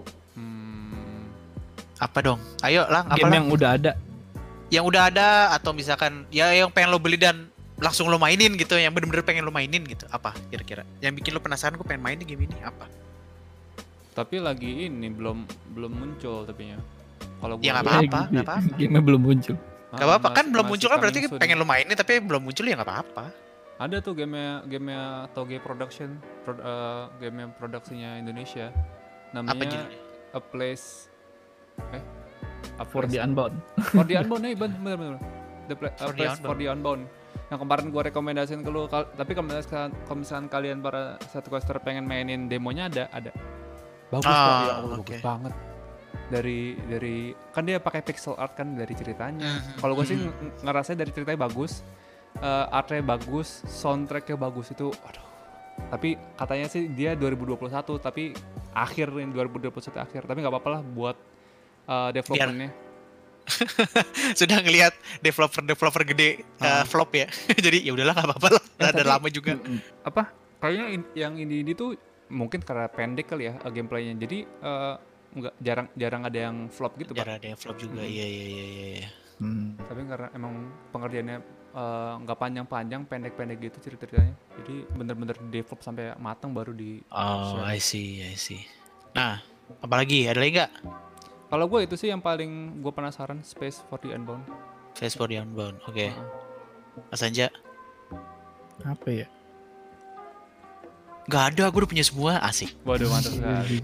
Hmm,
apa dong ayo lang apa
Game
lang
yang udah ada.
yang udah ada atau misalkan ya yang pengen lo beli dan langsung lo mainin gitu yang bener-bener pengen lo mainin gitu apa kira-kira yang bikin lo penasaran gue pengen mainin game ini apa
tapi lagi ini belum belum muncul tapinya. Kalau
Ya, nggak
gua-
apa-apa,
gitu.
nggak apa-apa.
Game belum muncul.
Ah,
gak apa-apa kan
masih-
belum
masih
muncul kan berarti
coming soon.
pengen lo mainin tapi belum muncul ya nggak apa-apa
Ada tuh game game Toge Production, pro, eh, game produksinya Indonesia.
apa
Namanya
judulnya
A Place eh A
For
Place-
the Unbound.
For the Unbound nih, bener bener. bener. The Play, uh,
For the
Place for the Unbound. Yang kemarin gue rekomendasiin ke lu, kal- tapi kalau misalkan, kalau misalkan kalian para setquester pengen mainin demonya ada, ada. Bagus
Ah,
kok, ya Allah,
oke.
bagus banget. Dari dari kan dia pakai pixel art kan dari ceritanya.
Mhm,
Kalau gue sih
mhm.
ng- ngerasa dari ceritanya bagus, uh, artnya bagus, soundtracknya bagus itu. Aduh. Tapi katanya sih dia dua ribu dua puluh satu, tapi akhir ini dua ribu dua puluh satu akhir. Tapi nggak apa-apa lah buat uh, developmentnya.
Sudah ngelihat developer-developer gede uh,
Ah.
flop ya. Jadi ya udahlah nggak apa-apa lah.
Eh,
Ada
tapi-
lama juga.
Apa? Kayaknya in- yang ini ini tuh mungkin karena pendek kali ya uh, gameplaynya. Jadi uh, nggak jarang jarang ada yang flop gitu, Pak.
Jarang ada yang flop juga.
Hmm.
Iya iya iya iya. iya.
Hmm.
Tapi karena emang pengerjaannya uh, nggak panjang-panjang, pendek-pendek gitu ceritanya. Jadi bener-bener develop sampai matang baru di
Oh,
share.
I see, I see. Nah, apalagi ada lagi nggak?
Kalau gue itu sih yang paling gue penasaran, Space for the Unbound.
Face for the Unbound. Oke.
Heeh.
Mas Anja,
Apa ya?
nggak ada. Gue udah punya semua. Asik.
Waduh, mantap sekali.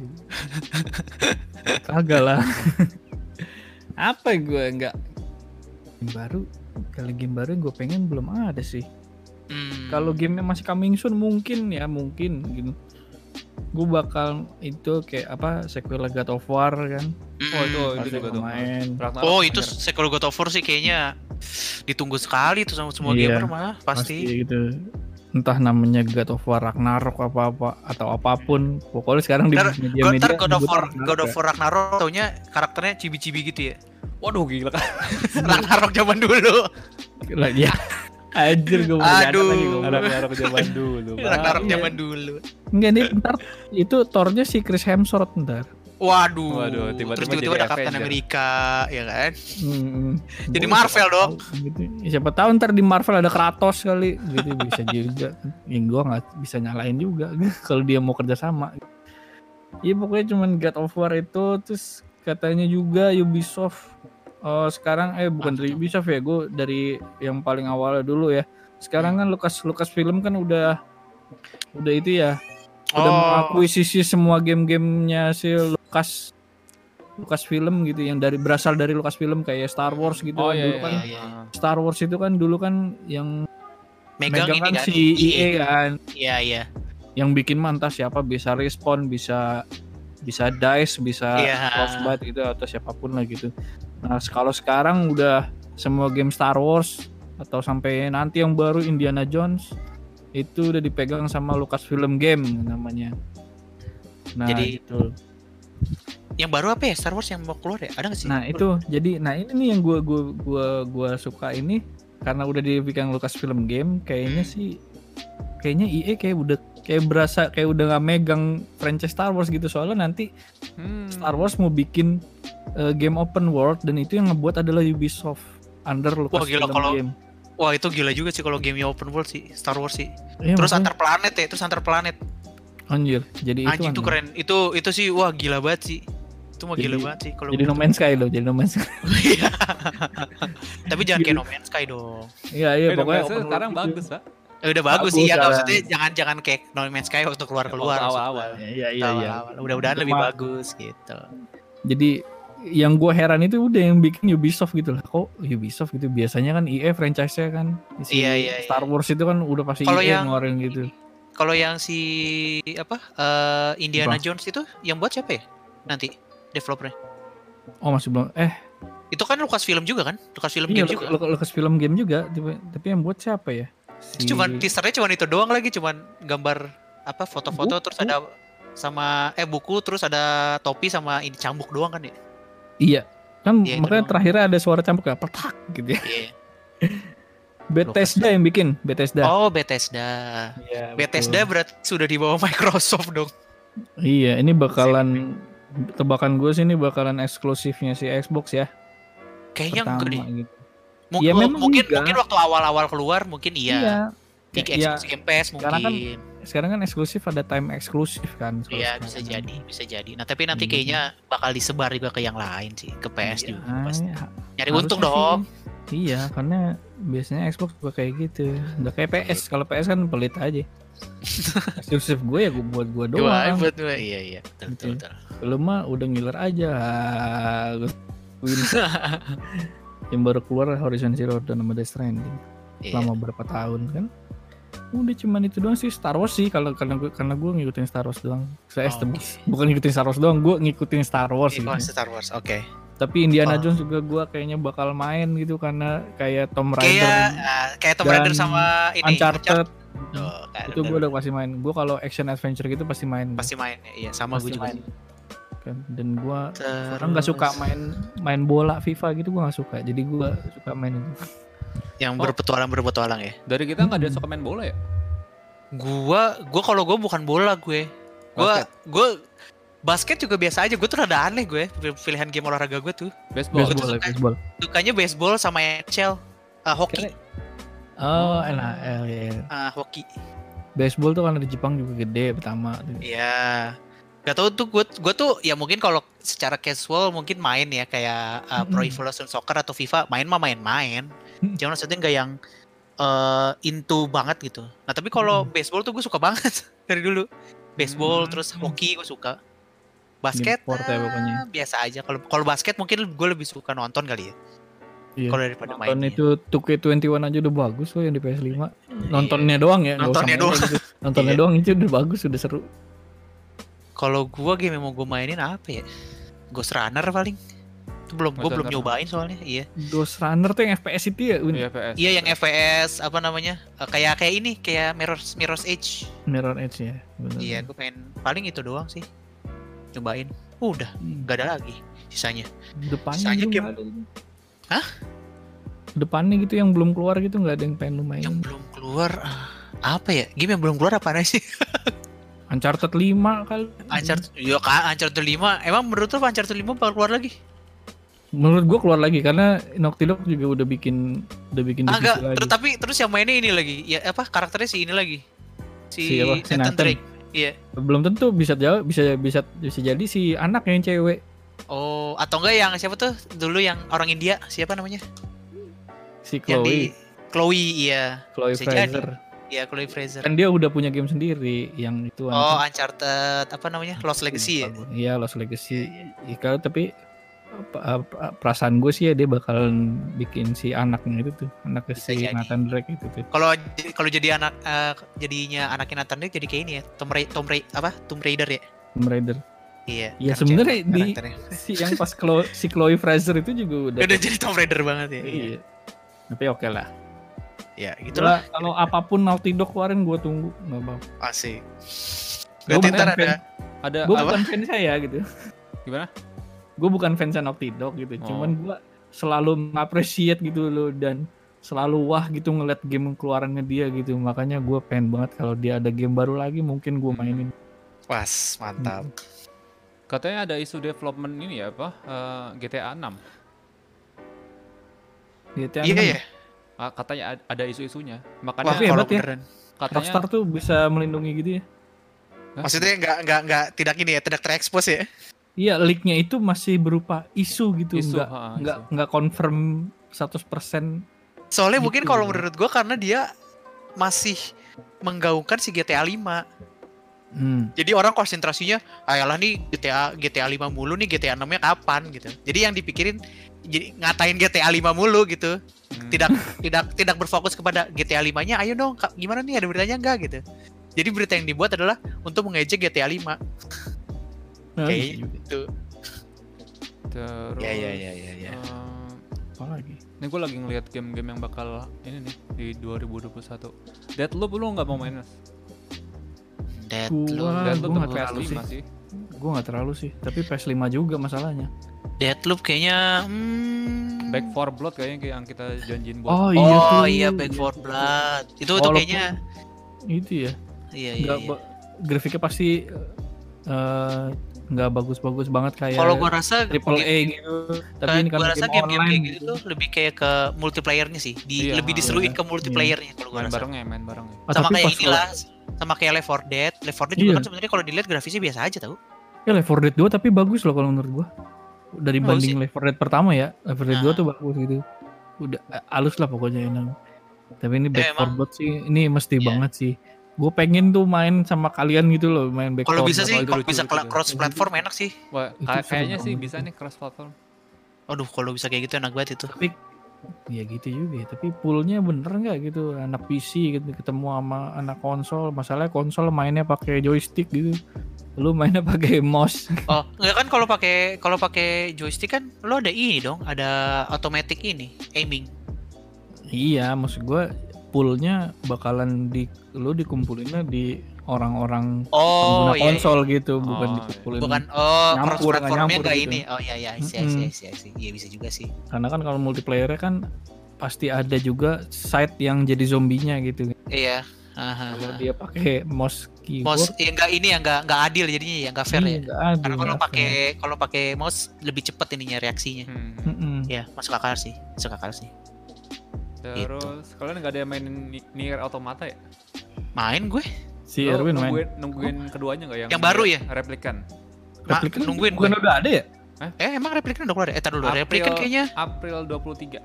Kagak lah. Apa gue nggak game baru? Kalau game baru yang gue pengen belum ada sih.
Hmm.
Kalau game masih coming soon mungkin ya mungkin gitu. Gue bakal itu kayak apa sequel God of War kan.
Mm-mm.
Oh, itu itu
Pasti
juga tuh.
main.
Ragnarok
Oh, itu
akhir.
sequel God of War sih kayaknya ditunggu sekali tuh sama semua
Iya,
gamer mah pasti.
gitu. Entah namanya God of War Ragnarok apa-apa atau apapun. Pokoknya sekarang di
Ntar,
media-media
ntar God of
nyebut
War,
Ragnarok
God of
ya.
War Ragnarok taunya karakternya cibi-cibi gitu ya.
Waduh, gila kan.
Ragnarok zaman dulu.
Lah, ya. Anjir gue mau nyadar
Aduh.
lagi gua.
Ragnarok zaman dulu. Pak.
Ragnarok
iya.
zaman dulu.
Enggak nih ntar itu Thor-nya si Chris Hemsworth ntar.
Waduh.
Waduh, tiba-tiba
Terus tiba-tiba
jadi
ada Captain
Avenger.
Amerika, ya kan?
Hmm,
Jadi
gua
Marvel
siapa
dong.
tahu gitu. Ya, siapa tahu ntar di Marvel ada Kratos kali gitu bisa juga. Yang gua nggak bisa nyalain juga gitu, kalau dia mau kerja sama. Iya pokoknya cuman God of War itu terus katanya juga Ubisoft eh, sekarang eh bukan dari
Mantap.
Ubisoft ya, gue dari yang paling awalnya dulu ya. Sekarang kan Lucas Lucas Film kan udah udah itu ya. Udah
Oh.
mengakuisisi semua game-gamenya si Lucas Lucas Film gitu yang dari berasal dari Lucas Film kayak Star Wars gitu
Oh
kan.
iya,
Dulu
iya,
kan
iya.
iya.
Star Wars itu kan dulu kan yang
Megang,
megang
ini
kan
kan
si E A kan,
Iya, iya.
yang bikin mantap siapa bisa Respawn, bisa bisa Dice, bisa
Iya.
Frostbite gitu atau siapapun lah gitu. Nah, kalau sekarang udah semua game Star Wars atau sampai nanti yang baru Indiana Jones itu udah dipegang sama Lucasfilm Game namanya. Nah,
Jadi-
gitu.
Yang baru apa ya? Star Wars yang mau keluar ya? Ada nggak sih?
Nah, itu jadi nah ini nih yang gua gua gua gua suka ini karena udah dipegang Lucasfilm Game kayaknya sih kayaknya E A kayak udah kayak berasa kayak udah nggak megang franchise Star Wars gitu soalnya nanti
Hmm.
Star Wars mau bikin uh, game open world dan itu yang ngebuat adalah Ubisoft under
gila,
Lucasfilm
kalau-
Game.
Wah, itu gila juga sih kalau gamenya open world sih, Star Wars sih.
Iya,
Terus
makanya,
antar planet ya, terus antar planet.
anjir. Jadi
Anjing
itu
itu keren. Itu itu sih wah gila banget sih. Itu mah gila
Jadi-
banget sih kalau
Jadi No Man's Sky loh, jadi No Man's Sky.
Iya. Tapi jangan kayak No Man's Sky dong.
Iya, iya
Eh,
pokoknya
No Man's Sky
open
sekarang
world gitu.
bagus, Pak.
Eh, udah bagus,
Bagus,
sih ya, nggak
sekarang.
maksudnya jangan jangan kayak No Man's Sky waktu keluar keluar.
Waktu awal-awal.
Iya, iya, iya.
Mudah-mudahan lebih
Cuma-
bagus gitu.
Jadi yang gue heran itu udah yang bikin Ubisoft gitu lah. Kok Ubisoft gitu? Biasanya kan E A franchise-nya kan. Si
Iya, iya,
Star Wars itu kan udah pasti
Kalau
E A
yang-
ngeluarin gitu.
Kalau yang si apa eh, Indiana
Apa?
Jones itu yang buat siapa ya? Nanti developernya.
Oh masih belum. Eh
Itu kan Lucasfilm juga kan? Lucasfilm
iya
Game juga.
Lu- Lu- Lucasfilm Game juga. Tapi, tapi yang buat siapa ya? Si...
Cuman teasernya cuman itu doang lagi, cuman gambar apa foto-foto
Buku.
terus ada sama eh buku terus ada topi sama ini cambuk doang kan ya?
Iya. Kan
Iya, itu
makanya
doang.
terakhirnya ada suara cambuk ya, petak gitu ya.
Iya.
Bethesda yang bikin, Bethesda.
Oh, Bethesda.
Iya,
Bethesda
betul.
berarti sudah di bawah Microsoft dong.
Iya, ini bakalan tebakan gue sih ini bakalan eksklusifnya si Xbox ya.
Kayaknya
Pertama
enggak deh.
gitu.
Mungkin,
Iya, memang
mungkin,
enggak.
mungkin waktu awal-awal keluar mungkin iya. Di
Kayak- iya.
Xbox Game Pass
Sekarang kan
mungkin.
Sekarang kan eksklusif ada time eksklusif kan. kalau
Iya,
sekarang
bisa
kan.
jadi, bisa jadi. Nah, tapi nanti
Hmm.
kayaknya bakal disebar juga ke yang lain sih, ke P S
Iya,
juga pasti.
ya,
Nyari
harusnya
untung
sih.
dong.
Iya, karena biasanya Xbox juga kayak gitu. Udah kayak P S. Kalau P S kan pelit aja. Eksklusif gue ya gue buat gue
Dua,
doang.
buat dua. Iya, iya. Betul, betul,
Gitu.
betul.
Lu mah udah ngiler aja. Gue- yang baru keluar Horizon Zero Dawn sama Death Stranding.
Iya.
Selama berapa tahun kan? Udah cuman itu doang sih. Star Wars sih kalau karena gue karena gue ngikutin Star Wars doang. Saya
Oh,
bukan ngikutin Star Wars doang, gue ngikutin Star Wars
Iya,
gitu.
oh, Star Wars, oke.
Tapi Indiana
Oh.
Jones juga gue kayaknya bakal main gitu karena kayak Tomb Raider,
Kayak ah, kayak Tomb Raider
dan
sama ini
Uncharted.
Oh, kan,
Itu gue udah pasti main. Gue kalau action adventure gitu pasti main.
pasti main ya. Iya, sama
Pasti
gue juga.
main. Kan. Dan gue
Terus
orang nggak suka main main bola FIFA gitu, gue nggak suka. Jadi gue suka main itu.
yang
Oh.
berpetualang berpetualang ya.
Dari kita nggak ada
Hmm.
suka main bola ya?
Gua gua kalau gua bukan bola gue. Gua
Basket.
gua basket juga biasa aja. Gue tuh rada aneh gue pilihan game olahraga gue tuh.
Baseball.
Baseball, ya,
suka.
baseball.
Sukanya baseball sama N H L. Ah, hoki.
Oh, enak. Eh, ya.
Ah, hoki.
Baseball tuh karena di Jepang juga gede pertama.
Iya. Gak tau tuh gue gue tuh ya mungkin kalau secara casual mungkin main ya kayak uh, Pro
Mm-mm.
Evolution Soccer atau FIFA main mah main-main.
Mm.
Jangan maksudnya nggak yang uh, into banget gitu. Nah tapi kalau baseball tuh gue suka banget dari dulu. Baseball
Mm.
terus hoki gue suka. Basket
Game sport ya
ah,
pokoknya.
biasa aja. Kalau kalau basket mungkin gue lebih suka nonton kali ya.
Iya.
Kalau daripada
Nonton
mainnya.
itu two K twenty-one aja udah bagus loh yang di P S five. Nontonnya doang ya, nggak usah
Nontonnya
mainnya
doang.
gitu. Nontonnya
Iya.
doang itu udah bagus, udah seru.
Kalau gue game yang mau gue mainin apa ya? Ghost Runner paling. Itu belum gue
Ghost
belum
Runner.
nyobain soalnya. Iya.
Ghost Runner tuh yang F P S itu ya, Win?
Iya P S.
Iya yang F P S apa namanya? Eh, kayak kayak ini kayak Mirror's Mirror's Edge.
Mirror Edge ya. Bener.
Iya, gue pengen paling itu doang sih. Cobain. Udah,
Hmm.
nggak ada lagi sisanya.
Depannya
Sisanya
juga
game-
nggak ada gitu.
Hah?
Depannya gitu yang belum keluar gitu nggak ada yang pengen lu mainin.
Yang belum keluar ah, apa ya? Game yang belum keluar apa sih?
Uncharted five kali.
Uncharted, ya kan Uncharted lima. Emang menurut lu Uncharted lima bakal keluar lagi?
Menurut gua keluar lagi karena Naughty Dog juga udah bikin udah bikin
Ah,
divisi
enggak,
lagi.
terus tapi terus yang mainnya ini lagi. Ya apa karakternya si ini lagi. Si,
Si apa? Si
Nathan
Nathan.
Drake. Iya.
Belum tentu bisa jawab, bisa bisa bisa jadi si anak yang cewek.
Oh, atau enggak yang siapa tuh dulu yang orang India, siapa namanya?
Si
Yang di
Chloe,
Chloe, iya.
Chloe
bisa jadi.
Fraser.
Iya, Chloe Fraser.
Kan dia udah punya game sendiri yang itu
Oh,
Uncharted.
Uncharted apa namanya? Lost Legacy ya?
Iya, Lost Legacy. Ya, kalau tapi apa- apa- perasaan gue sih ya dia bakalan bikin si anaknya itu tuh, anaknya
Bisa
si
jadi.
Nathan Drake itu tuh.
Kalau kalau jadi anak eh, jadinya anaknya Nathan Drake jadi kayak ini ya, Tomb Raider, Tomb Raider apa? Tomb Raider ya?
Tomb Raider.
Iya.
Iya
karakter-
sebenarnya di
karakternya.
si yang pas Chloe, si Chloe Fraser itu juga udah.
Udah jadi Tomb Raider banget ya.
Iya. Tapi oke lah.
Ya, gitulah.
Itulah kalau apapun Naughty Dog keluarin gue tunggu nggak apa-apa.
Asik.
Gua
Berarti
bukan
ntar
fan-
ada
Ada
Gue
apa?
bukan fans saya gitu.
Gimana?
Gue bukan fans Naughty Dog gitu.
Oh.
Cuman gue selalu mengapresiat gitu loh dan selalu wah gitu ngeliat game keluarannya dia gitu. Makanya gue pengen banget kalau dia ada game baru lagi mungkin gue mainin.
was, mantap.
Katanya ada isu development ini ya apa? eh, G T A enam.
G T A
Iya
enam.
ya.
Ah, katanya ad- ada isu-isunya.
Wah,
Makanya
Tapi
kalau
hebat ya.
beneran.
katanya
Rockstar tuh bisa melindungi gitu ya.
Hah?
Maksudnya nggak nggak nggak tidak ini ya, tidak terekspos ya.
Iya, leaknya itu masih berupa isu gitu,
Isu,
nggak
ha,
nggak
isu.
nggak confirm seratus persen.
Soalnya
Gitu.
mungkin kalau menurut gua karena dia masih menggaungkan si G T A lima.
Hmm.
Jadi orang konsentrasinya, ayolah nih G T A G T A lima mulu nih, G T A enam-nya kapan gitu. Jadi yang dipikirin jadi ngatain G T A lima mulu gitu.
Hmm.
Tidak tidak tidak berfokus kepada G T A lima-nya. Ayo dong, Kak, gimana nih ada beritanya enggak gitu. Jadi berita yang dibuat adalah untuk mengejek G T A lima.
Nah,
Kayak
bisa juga.
gitu.
Terus
Ya ya ya ya ya.
eh,
Apa lagi?
ini gue lagi ngeliat game-game yang bakal ini nih di dua ribu dua puluh satu. Deathloop lu nggak mau main Mas?
Deathloop.
Gua-
Deathloop
gua
tuh
nggak terlalu
P S lima sih.
Gue nggak terlalu sih, tapi P S five juga masalahnya.
Deathloop kayaknya hmm...
Back four Blood kayaknya kayak yang kita janjiin buat.
Oh iya
Oh
tuh.
iya, Back four Blood. Itu tuh
Walaupun-
kayaknya
Itu ya.
iya iya.
Nggak
iya.
ba- grafiknya pasti eh, nggak bagus-bagus banget kayak
Kalau gua rasa
triple A
game-
gitu. Tapi
Kan
ini
gua
karena
rasa
game
game-game
online
kayak gitu tuh lebih kayak ke multiplayernya sih, di
Iya,
lebih
ha,
diseruin
iya.
ke multiplayernya kalau gua
main
rasa.
bareng ya, main bareng ya.
Ah,
Sama
tapi
kayak
pas
inilah, sama kayak Left four Dead. Left four Dead juga
Iya.
kan sebenarnya kalau dilihat grafisnya biasa aja tau.
Ya Left four Dead two tapi bagus loh kalau menurut gua. Dari
Bagus
banding
sih.
Left four Dead pertama ya, Left four Dead two
Nah.
tuh bagus gitu. Udah eh, halus lah pokoknya enak. Tapi ini Back
Eh,
four
emang-
Blood sih ini mesti
Iya.
banget sih. Gue pengen tuh main sama kalian gitu loh, main Back
Kalau
four
bisa
Blood.
sih,
itu
kalau
lucu,
bisa
lucu, lucu.
cross platform enak sih.
Wah,
Itu
kayak-
seru
kayaknya sih
banget
bisa
itu.
nih cross platform.
Aduh, kalau bisa kayak gitu enak banget itu.
Tapi Ya gitu juga ya. Tapi poolnya bener nggak gitu? Anak P C gitu ketemu sama anak konsol. Masalahnya konsol mainnya pakai joystick gitu. Lu mainnya pakai mouse.
Oh, enggak kan kalau pakai kalau pakai joystick kan lo ada ini dong, ada automatic ini, aiming.
Iya, maksud gue poolnya bakalan di lu dikumpulinnya di orang-orang
Oh,
pengguna
iya,
konsol gitu, bukan
Oh,
dikumpulin.
bukan oh
Nyampur,
cross
nggak
platformnya
nyampur
enggak
gitu.
ini. Oh iya iya, iya
Mm-mm.
iya iya iya. Iya bisa juga sih.
Karena kan kalau multiplayernya kan pasti ada juga side yang jadi zombinya gitu.
Iya. Aha.
Kalau dia pakai mouse
Mouse
keyboard,
ya enggak ini ya enggak enggak adil jadinya ya, enggak fair
iya,
ya.
nggak adil,
Karena kalau
nggak
pakai
fair.
kalau pakai mouse lebih cepet ininya reaksinya.
Hmm.
Mm-mm.
Ya, masuk akal sih. Masuk akal sih.
Terus kalian nggak ada yang mainin Ni- Nier Automata ya?
Main gue.
Si
Lo
Erwin main.
nungguin, nungguin keduanya nggak yang
Yang baru ya?
Replikan.
Ma-
Replikan
nungguin
bukan
gue.
udah ada ya?
Eh, emang replikan udah keluar ya? Eh, tar dulu. Replikan kayaknya.
April dua puluh tiga.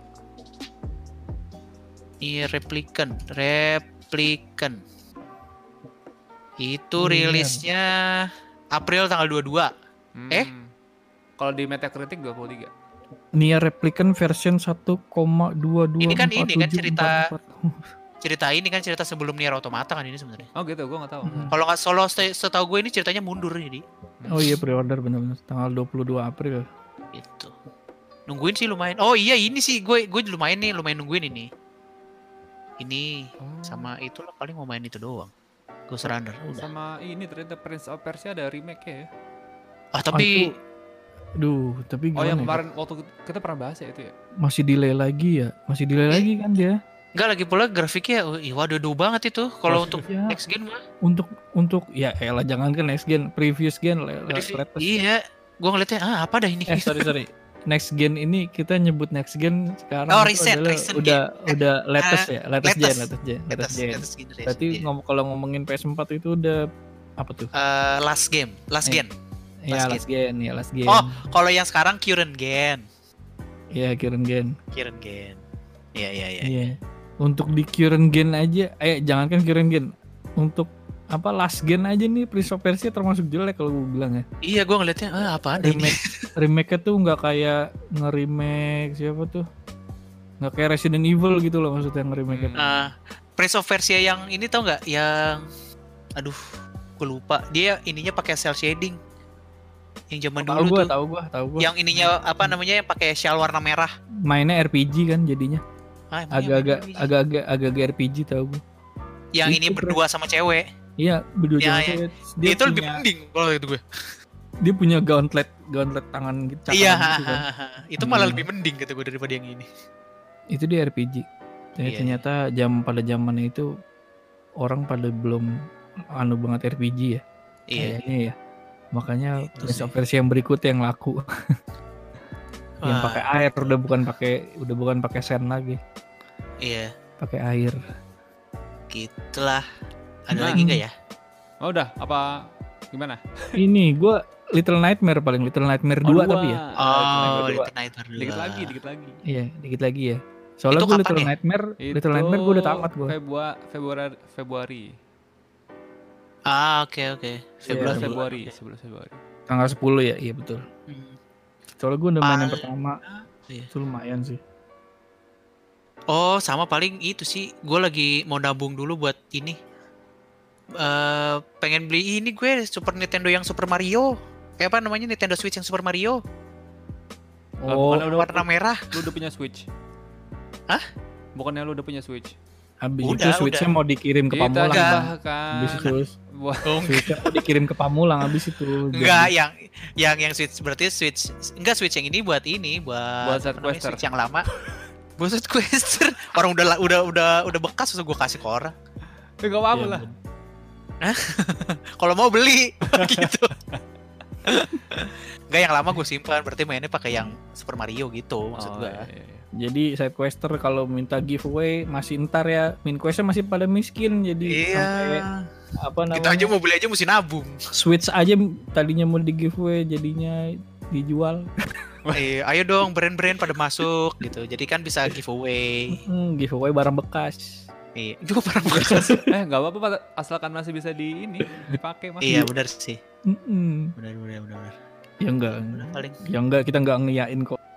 Iya, replikan. Replikan. Itu
Iya.
rilisnya April tanggal dua puluh dua.
Hmm.
Eh?
Kalau di Metacritic dua puluh tiga.
Nier Replicant version satu koma dua dua
Ini kan
empat
ini kan
tujuh
cerita-
empat empat.
Cerita ini kan cerita sebelum Nier Automata kan ini sebenarnya.
Oh gitu, gue nggak tahu.
Hmm.
Kalau nggak solo se- setahu gue ini ceritanya mundur jadi.
Oh iya pre-order benar-benar tanggal dua puluh dua April.
Gitu. Nungguin sih lumayan. Oh iya ini sih gue gue lumayan nih lumayan nungguin ini. Ini
Oh.
sama itu lah paling mau main itu doang. Ghost Runner udah.
Sama ini ternyata Prince of Persia ada remake ya.
Ah tapi
itu- Duh, tapi
Oh
gimana
yang
ya?
kemarin waktu kita pernah bahas ya itu ya.
Masih delay lagi ya? Masih delay
Eh.
lagi kan dia?
enggak lagi pula grafiknya oh, ih, waduh duh banget itu kalau untuk
Ya,
next gen mah.
untuk untuk ya elah jangan kan next gen, previous gen le- le-
Jadi,
latest.
iya, gue ngeliatnya ah apa dah ini.
Eh sorry sorry. Next gen ini kita nyebut next gen sekarang
Oh,
itu
recent,
adalah
recent
udah udah latest
Ah,
ya, latest, gen,
latest.
latest gen, latest
Atas,
gen.
atas generation,
Berarti
iya.
ngom kalau ngomongin P S four itu udah apa tuh?
Eh, last game, last
Eh,
gen.
Ya
last
last gen, ya last gen.
Oh, kalau yang sekarang current gen.
Iya current gen.
Current gen. Iya iya iya.
Iya. Untuk di current gen aja, eh jangankan current gen, untuk apa last gen aja nih Prince of Persia termasuk jelek kalau gue bilang ya.
Iya, gue ngeliatnya ah apa ada ini.
Remake remake-nya tuh nggak kayak nge-remake siapa tuh? Nggak kayak Resident Evil gitu loh maksudnya nge-remake.
Hmm.
Ah, Prince of Persia yang ini tau nggak? Yang aduh, gue lupa. Dia ininya pakai cel shading. Yang zaman
Tahu
dulu
gua,
tuh.
tahu gua, tahu gua.
Yang ininya apa namanya yang pakai shell warna merah.
Mainnya R P G kan jadinya.
Ah, emang
Agak-agak
yang,
agak-agak agak-agak R P G tahu gua.
yang
itu
ini berdua sama cewek.
Iya, berdua
Ya,
sama
ya.
cewek. Dia
itu lebih
punya,
mending kalau itu gue.
dia punya gauntlet, gauntlet tangan gitu. cakaran
Iya,
gitu kan.
itu malah
Hmm.
lebih mending kata gue daripada yang ini.
Itu dia R P G. Tapi
Iya,
ternyata jam pada zamannya itu orang pada belum anu banget R P G ya.
Iya.
Kayaknya ya. Makanya
Itu
Prince
sih.
of Persia yang berikutnya yang laku. yang
Wah,
pakai air udah bukan pakai udah bukan pakai sand lagi,
Iya,
pakai air.
gitulah. Ada
Hmm.
lagi nggak ya?
Oh udah, apa gimana?
Ini gua Little Nightmare paling Little Nightmare
Oh,
dua
dua.
tapi ya.
Oh,
dua.
Little Nightmare dua.
Dikit lagi, dikit lagi.
Iya, dikit lagi ya. Soalnya
Itu
gua
kapan
Little
ya?
Nightmare, Little Nightmare gua udah tamat gua.
Februari Februari Februari.
Ah, oke oke.
Iya,
sebelas
Februari.
Februari, sebelas Februari.
Tanggal sepuluh ya, iya betul.
Hmm.
Soalnya gua udah main yang
Paling-
pertama,
Iya.
itu lumayan sih.
Oh, sama paling itu sih. Gue lagi mau nabung dulu buat ini. Eh, pengen beli ini gue Super Nintendo yang Super Mario. Eh apa namanya Nintendo Switch yang Super Mario
Oh,
bukannya udah,
warna merah.
lu udah punya Switch?
Hah?
Bukannya lu udah punya Switch?
habis
Udah,
itu Switch-nya
udah.
mau dikirim ke
Kita
Pamulang.
Enggak.
bahkan.
Habis itu
Wah,
Oh,
Switch-nya mau dikirim ke Pamulang habis itu.
enggak,
Jadi-
yang yang yang Switch berarti Switch enggak Switch yang ini buat ini buat
Buat
apa namanya,
Sidequester.
Switch yang lama. Buat Sidequester. Orang udah la- udah udah udah bekas terus gue kasih ke orang.
enggak apa-apa
Iya,
lah.
Kalau mau beli gitu. Enggak yang lama gue simpan berarti mainnya pakai yang Super Mario gitu maksud
Oh,
gue.
iya, iya, iya.
Jadi sidequester kalau minta giveaway masih ntar ya, min questnya masih pada miskin jadi sampai
Iya.
apa namanya
Kita aja mau beli aja mesti nabung.
Switch aja tadinya mau di giveaway jadinya dijual.
Eh, ayo dong brand-brand pada masuk gitu. Jadi kan bisa giveaway.
Hmm, giveaway barang bekas.
Iya, juga pernah bekas.
Eh, enggak apa-apa Pak. Asalkan masih bisa di ini, dipakai Mas.
Iya, benar sih.
Mm-mm.
Benar benar benar. benar.
Ya enggak,
Paling
ya enggak kita enggak ngiyain kok.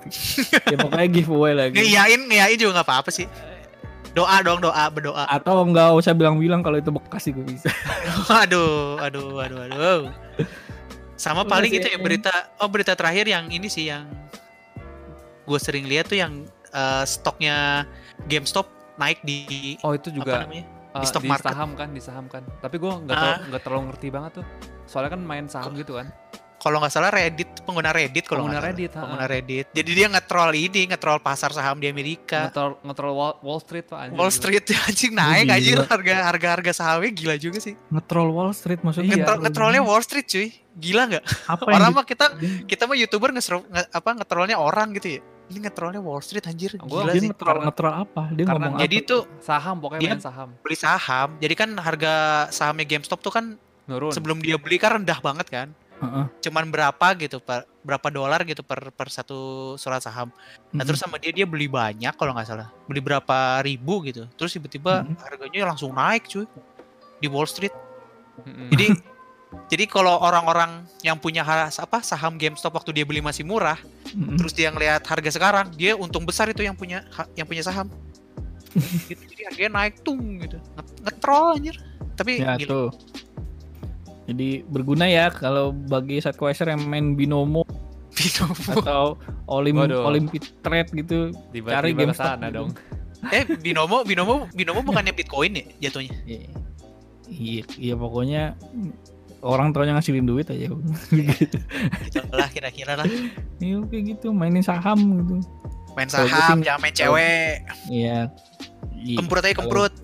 Ya pokoknya giveaway lagi.
Ngeyain, ngeyain juga nggak apa-apa sih. Doa dong, doa, berdoa.
Atau nggak usah bilang-bilang kalau itu bekas juga bisa.
aduh, aduh, aduh, aduh. Sama
Udah
paling
sih,
itu ya
ya.
berita, oh berita terakhir yang ini sih yang gue sering lihat tuh yang eh, stoknya GameStop naik di
Oh itu
apa
juga
namanya?
uh,
Di stock
di
market.
saham kan, di saham kan. Tapi gue nggak
Ah.
terlalu, nggak terlalu ngerti banget tuh. Soalnya kan main saham gitu kan.
Kalau nggak salah Reddit, pengguna Reddit kalau nggak
Pengguna
salah.
Reddit, ha-ha.
pengguna Reddit. Jadi dia nge-troll ini, nge-troll pasar saham di Amerika.
Ngetrol ngetrol Wall, Wall Street pak. anjir,
Wall
gila.
Street anjing naik
Gila.
anjir harga harga harga sahamnya gila juga sih.
Ngetroll Wall Street maksudnya.
Iya.
Ngetrol ngetrollnya Wall Street cuy. Gila nggak?
Apa
Orang
yang
mah kita kita mah YouTuber nge, nge apa ngetrollnya orang gitu ya. Ini ngetrollnya Wall Street anjir.
Gua-
Gila
dia
sih.
ngetroll ngetroll apa? Dia
Karena
ngomong
Jadi
apa?
itu
Saham pokoknya
Dia-
main saham.
beli saham. Jadi kan harga sahamnya GameStop tuh kan
Nurun.
sebelum dia beli kan rendah banget kan.
Heeh.
Cuman berapa gitu per berapa dolar gitu per per satu surat saham. Nah terus sama dia dia beli banyak kalau nggak salah, beli berapa ribu gitu. Terus tiba-tiba
Mhm.
harganya langsung naik cuy di Wall Street.
Mm-mm.
Jadi jadi kalau orang-orang yang punya has- apa saham GameStop waktu dia beli masih murah,
Mm-mm.
terus dia ngelihat harga sekarang, dia untung besar itu yang punya ha- yang punya saham. Gitu, jadi harganya naik tung gitu. Nge- Ngetrol anjir. Tapi
Ya
gila.
tuh. Jadi berguna ya kalau bagi sidequester yang main binomo
Binomo.
atau olim
Waduh.
Olympic trade gitu. Cari
Tiba-tiba ke
GameStop
sana
gitu.
dong.
Eh binomo binomo binomo bukannya Bitcoin ya jatuhnya?
Iya. Iya, iya pokoknya orang tuanya ngasih duit aja.
Gitu lah kira-kira lah.
Iya kayak gitu, mainin saham gitu.
Main
Kalau
saham,
gue sih-
jangan main cewek.
Iya. Iya.
Kemprut aja
Kalau-
kemprut.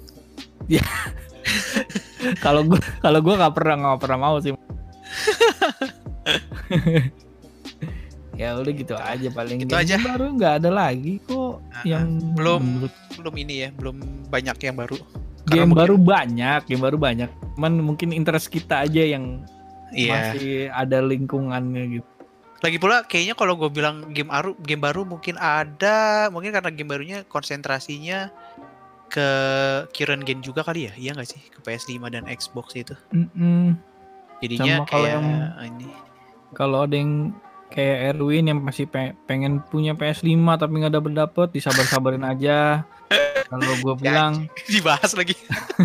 Kalau gua kalau gua nggak pernah nggak pernah mau sih. Ya udah gitu aja paling.
Gitu
Game
aja.
baru nggak ada lagi kok
Ah,
yang
belum
menurut-
belum ini ya, belum banyak yang baru. Karena
game
mungkin-
baru banyak, game baru banyak. Cuman mungkin interest kita aja yang
Iya.
masih ada lingkungannya gitu.
Lagi pula kayaknya kalau gue bilang game baru, game baru mungkin ada, mungkin karena game barunya konsentrasinya ke current gen juga kali ya, iya nggak sih, ke P S lima dan Xbox itu.
Mm-mm.
Jadinya
Sama kalau
kayak
yang-
ini.
Kalau ada yang kayak Erwin yang masih pe- pengen punya P S lima tapi nggak dapet dapet, disabar-sabarin aja. Kalau gue bilang
Dibahas lagi.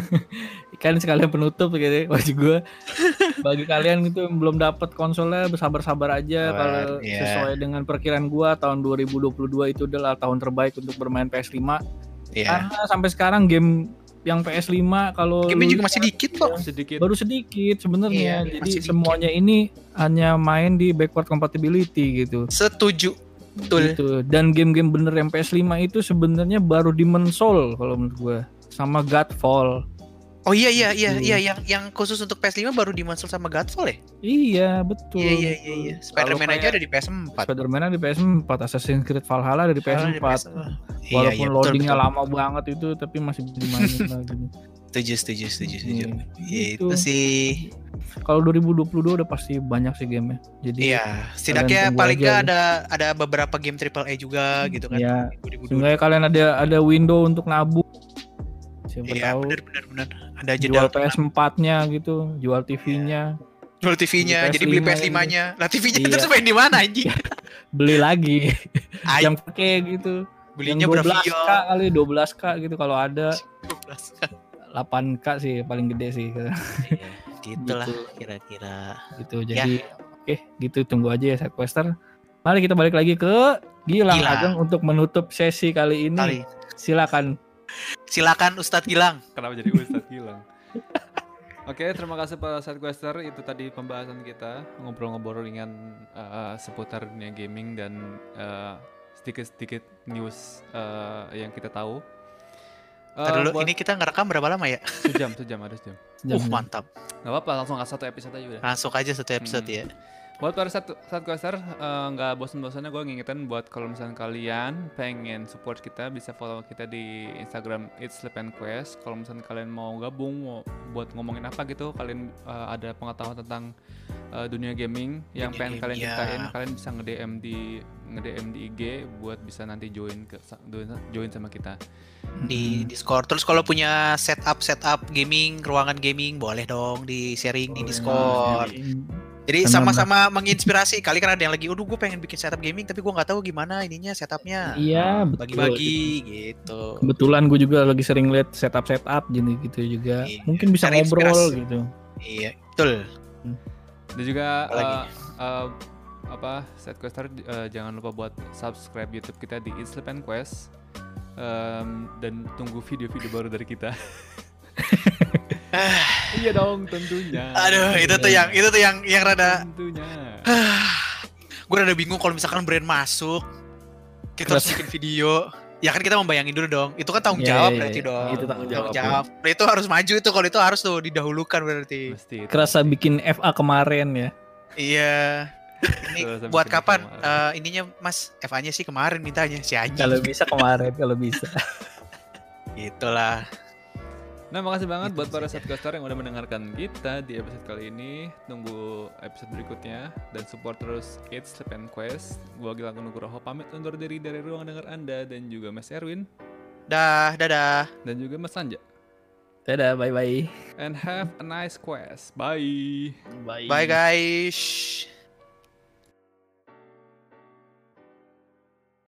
kan sekalian penutup gitu, maksud gue bagi kalian gitu yang belum dapat konsolnya bersabar-sabar aja.
Sabar,
Kalau
iya.
sesuai dengan perkiraan gue tahun dua ribu dua puluh dua itu adalah tahun terbaik untuk bermain P S lima.
Iya.
Karena sampai sekarang game yang P S lima kalau
Game
lu
juga masih dikit kok.
Sedikit.
baru sedikit sebenarnya.
Iya,
Jadi
masih dikit.
semuanya ini hanya main di backward compatibility gitu.
Setuju. Betul.
Gitu. Dan game-game bener yang P S lima itu sebenarnya baru Demon's Soul kalau menurut gue, sama Godfall.
Oh iya iya iya
Gitu.
iya yang yang khusus untuk P S lima baru dimasuk sama Godfall ya?
Iya betul.
Iya iya iya iya. Spider-Man
Kalau
aja
kayak
ada di P S empat.
Spider-Man ada di P S empat, Assassin's Creed Valhalla ada di P S
Ada di
empat.
P S empat. Iya,
Walaupun
iya, betul,
loadingnya
betul.
lama banget itu, tapi masih dimainin lagi.
Setuju setuju setuju setuju.
Iya,
Iya,
gitu.
itu sih.
Kalau dua ribu dua puluh dua udah pasti banyak sih gamenya. Jadi
Iya, setidaknya
tunggu
paling
aja
nggak
ya.
ada ada beberapa game triple A juga gitu kan.
Iya.
dua ribu dua puluh.
seenggaknya kalian ada ada window untuk nabung. Siapa
Iya,
tahu
benar benar benar. Ada jeda
jual
untuk
P S empat-nya gitu, jual T V-nya,
jual T V-nya,
beli
jadi beli P S
P S lima
lima-nya. Lah T V-nya
Iya.
terus main di mana anjing?
beli lagi
Ay,
yang pakai gitu.
belinya
yang dua belas
Bravia.
K kali dua belas K gitu kalau ada.
dua belas.
delapan K sih paling gede sih
Iya, gitulah
Gitu.
kira-kira.
gitu. Jadi oke, gitu tunggu aja ya Sidequester. Mari kita balik lagi ke Gilang
Gilang.
Ageng untuk menutup sesi kali ini.
Kali.
Silakan.
Silakan Ustadz Gilang.
Kenapa jadi Ustadz hilang? Oke, terima kasih Pak Sidequester. Itu tadi pembahasan kita, ngobrol-ngobrol ringan uh, seputar dunia gaming dan uh, sedikit-sedikit news uh, yang kita tahu. Uh,
Ntar dulu,
buat
ini kita ngerekam berapa lama ya?
sejam, sejam, ada sejam.
Uh, mantap.
Gak apa-apa, langsung satu episode aja udah.
Langsung aja satu episode
Hmm.
ya.
Buat para satu Sidequester, uh, nggak bosan-bosannya gue ngingetin buat kalau misalnya kalian pengen support kita, bisa follow kita di Instagram It's Sleep and Quest. Kalau misalnya kalian mau gabung, mau buat ngomongin apa gitu, kalian uh, ada pengetahuan tentang uh, dunia gaming yang
Dunia
pengen
game,
kalian
ya.
ceritain, kalian bisa nge-D M di nge-D M di I G buat bisa nanti join ke join sama kita.
Di Discord. Terus kalau punya setup setup gaming, ruangan gaming, boleh dong di sharing di
Boleh,
Discord.
sharing.
Jadi
Benar,
sama-sama menginspirasi. Kali kan ada yang lagi, aduh gue pengen bikin setup gaming tapi gue nggak tahu gimana ininya setupnya.
Iya, betul.
Bagi-bagi gitu.
Kebetulan gue juga lagi sering lihat setup setup gini gitu juga.
Iya,
Mungkin bisa
cari
ngobrol
inspirasi.
gitu.
Iya, betul.
Dan juga
Apalagi?
uh, uh, apa Setquester uh, jangan lupa buat subscribe YouTube kita di Eat Sleep and Quest. Um, dan tunggu video-video baru dari kita. Iya dong, tentunya.
Aduh, itu tuh yang itu tuh yang yang rada
Tentunya.
gue rada bingung kalau misalkan brand masuk kita harus bikin video. Ya kan kita membayangin dulu dong. Itu kan tanggung
Iya,
jawab
iya,
berarti
iya.
dong.
Itu tanggung jawab.
Nah, itu harus maju itu kalau itu harus tuh didahulukan berarti.
Mesti itu.
Kerasa bikin F A kemarin ya.
Iya. Ini
Terus
buat
bikin
kapan
kemarin.
eh, ininya Mas F A-nya sih kemarin mintanya si anjing.
Kalau bisa kemarin, kalau bisa.
Itulah.
Nah, makasih banget
Itu
buat para
saja.
Setquester yang udah mendengarkan kita di episode kali ini. Tunggu episode berikutnya dan support terus Eat Sleep and Quest. Gua Gilang Nugroho pamit undur diri dari ruang dengar Anda dan juga Mas Erwin
Dah, dadah.
dan juga Mas Sanja.
Dadah, bye bye.
And have a nice quest. Bye.
Bye guys.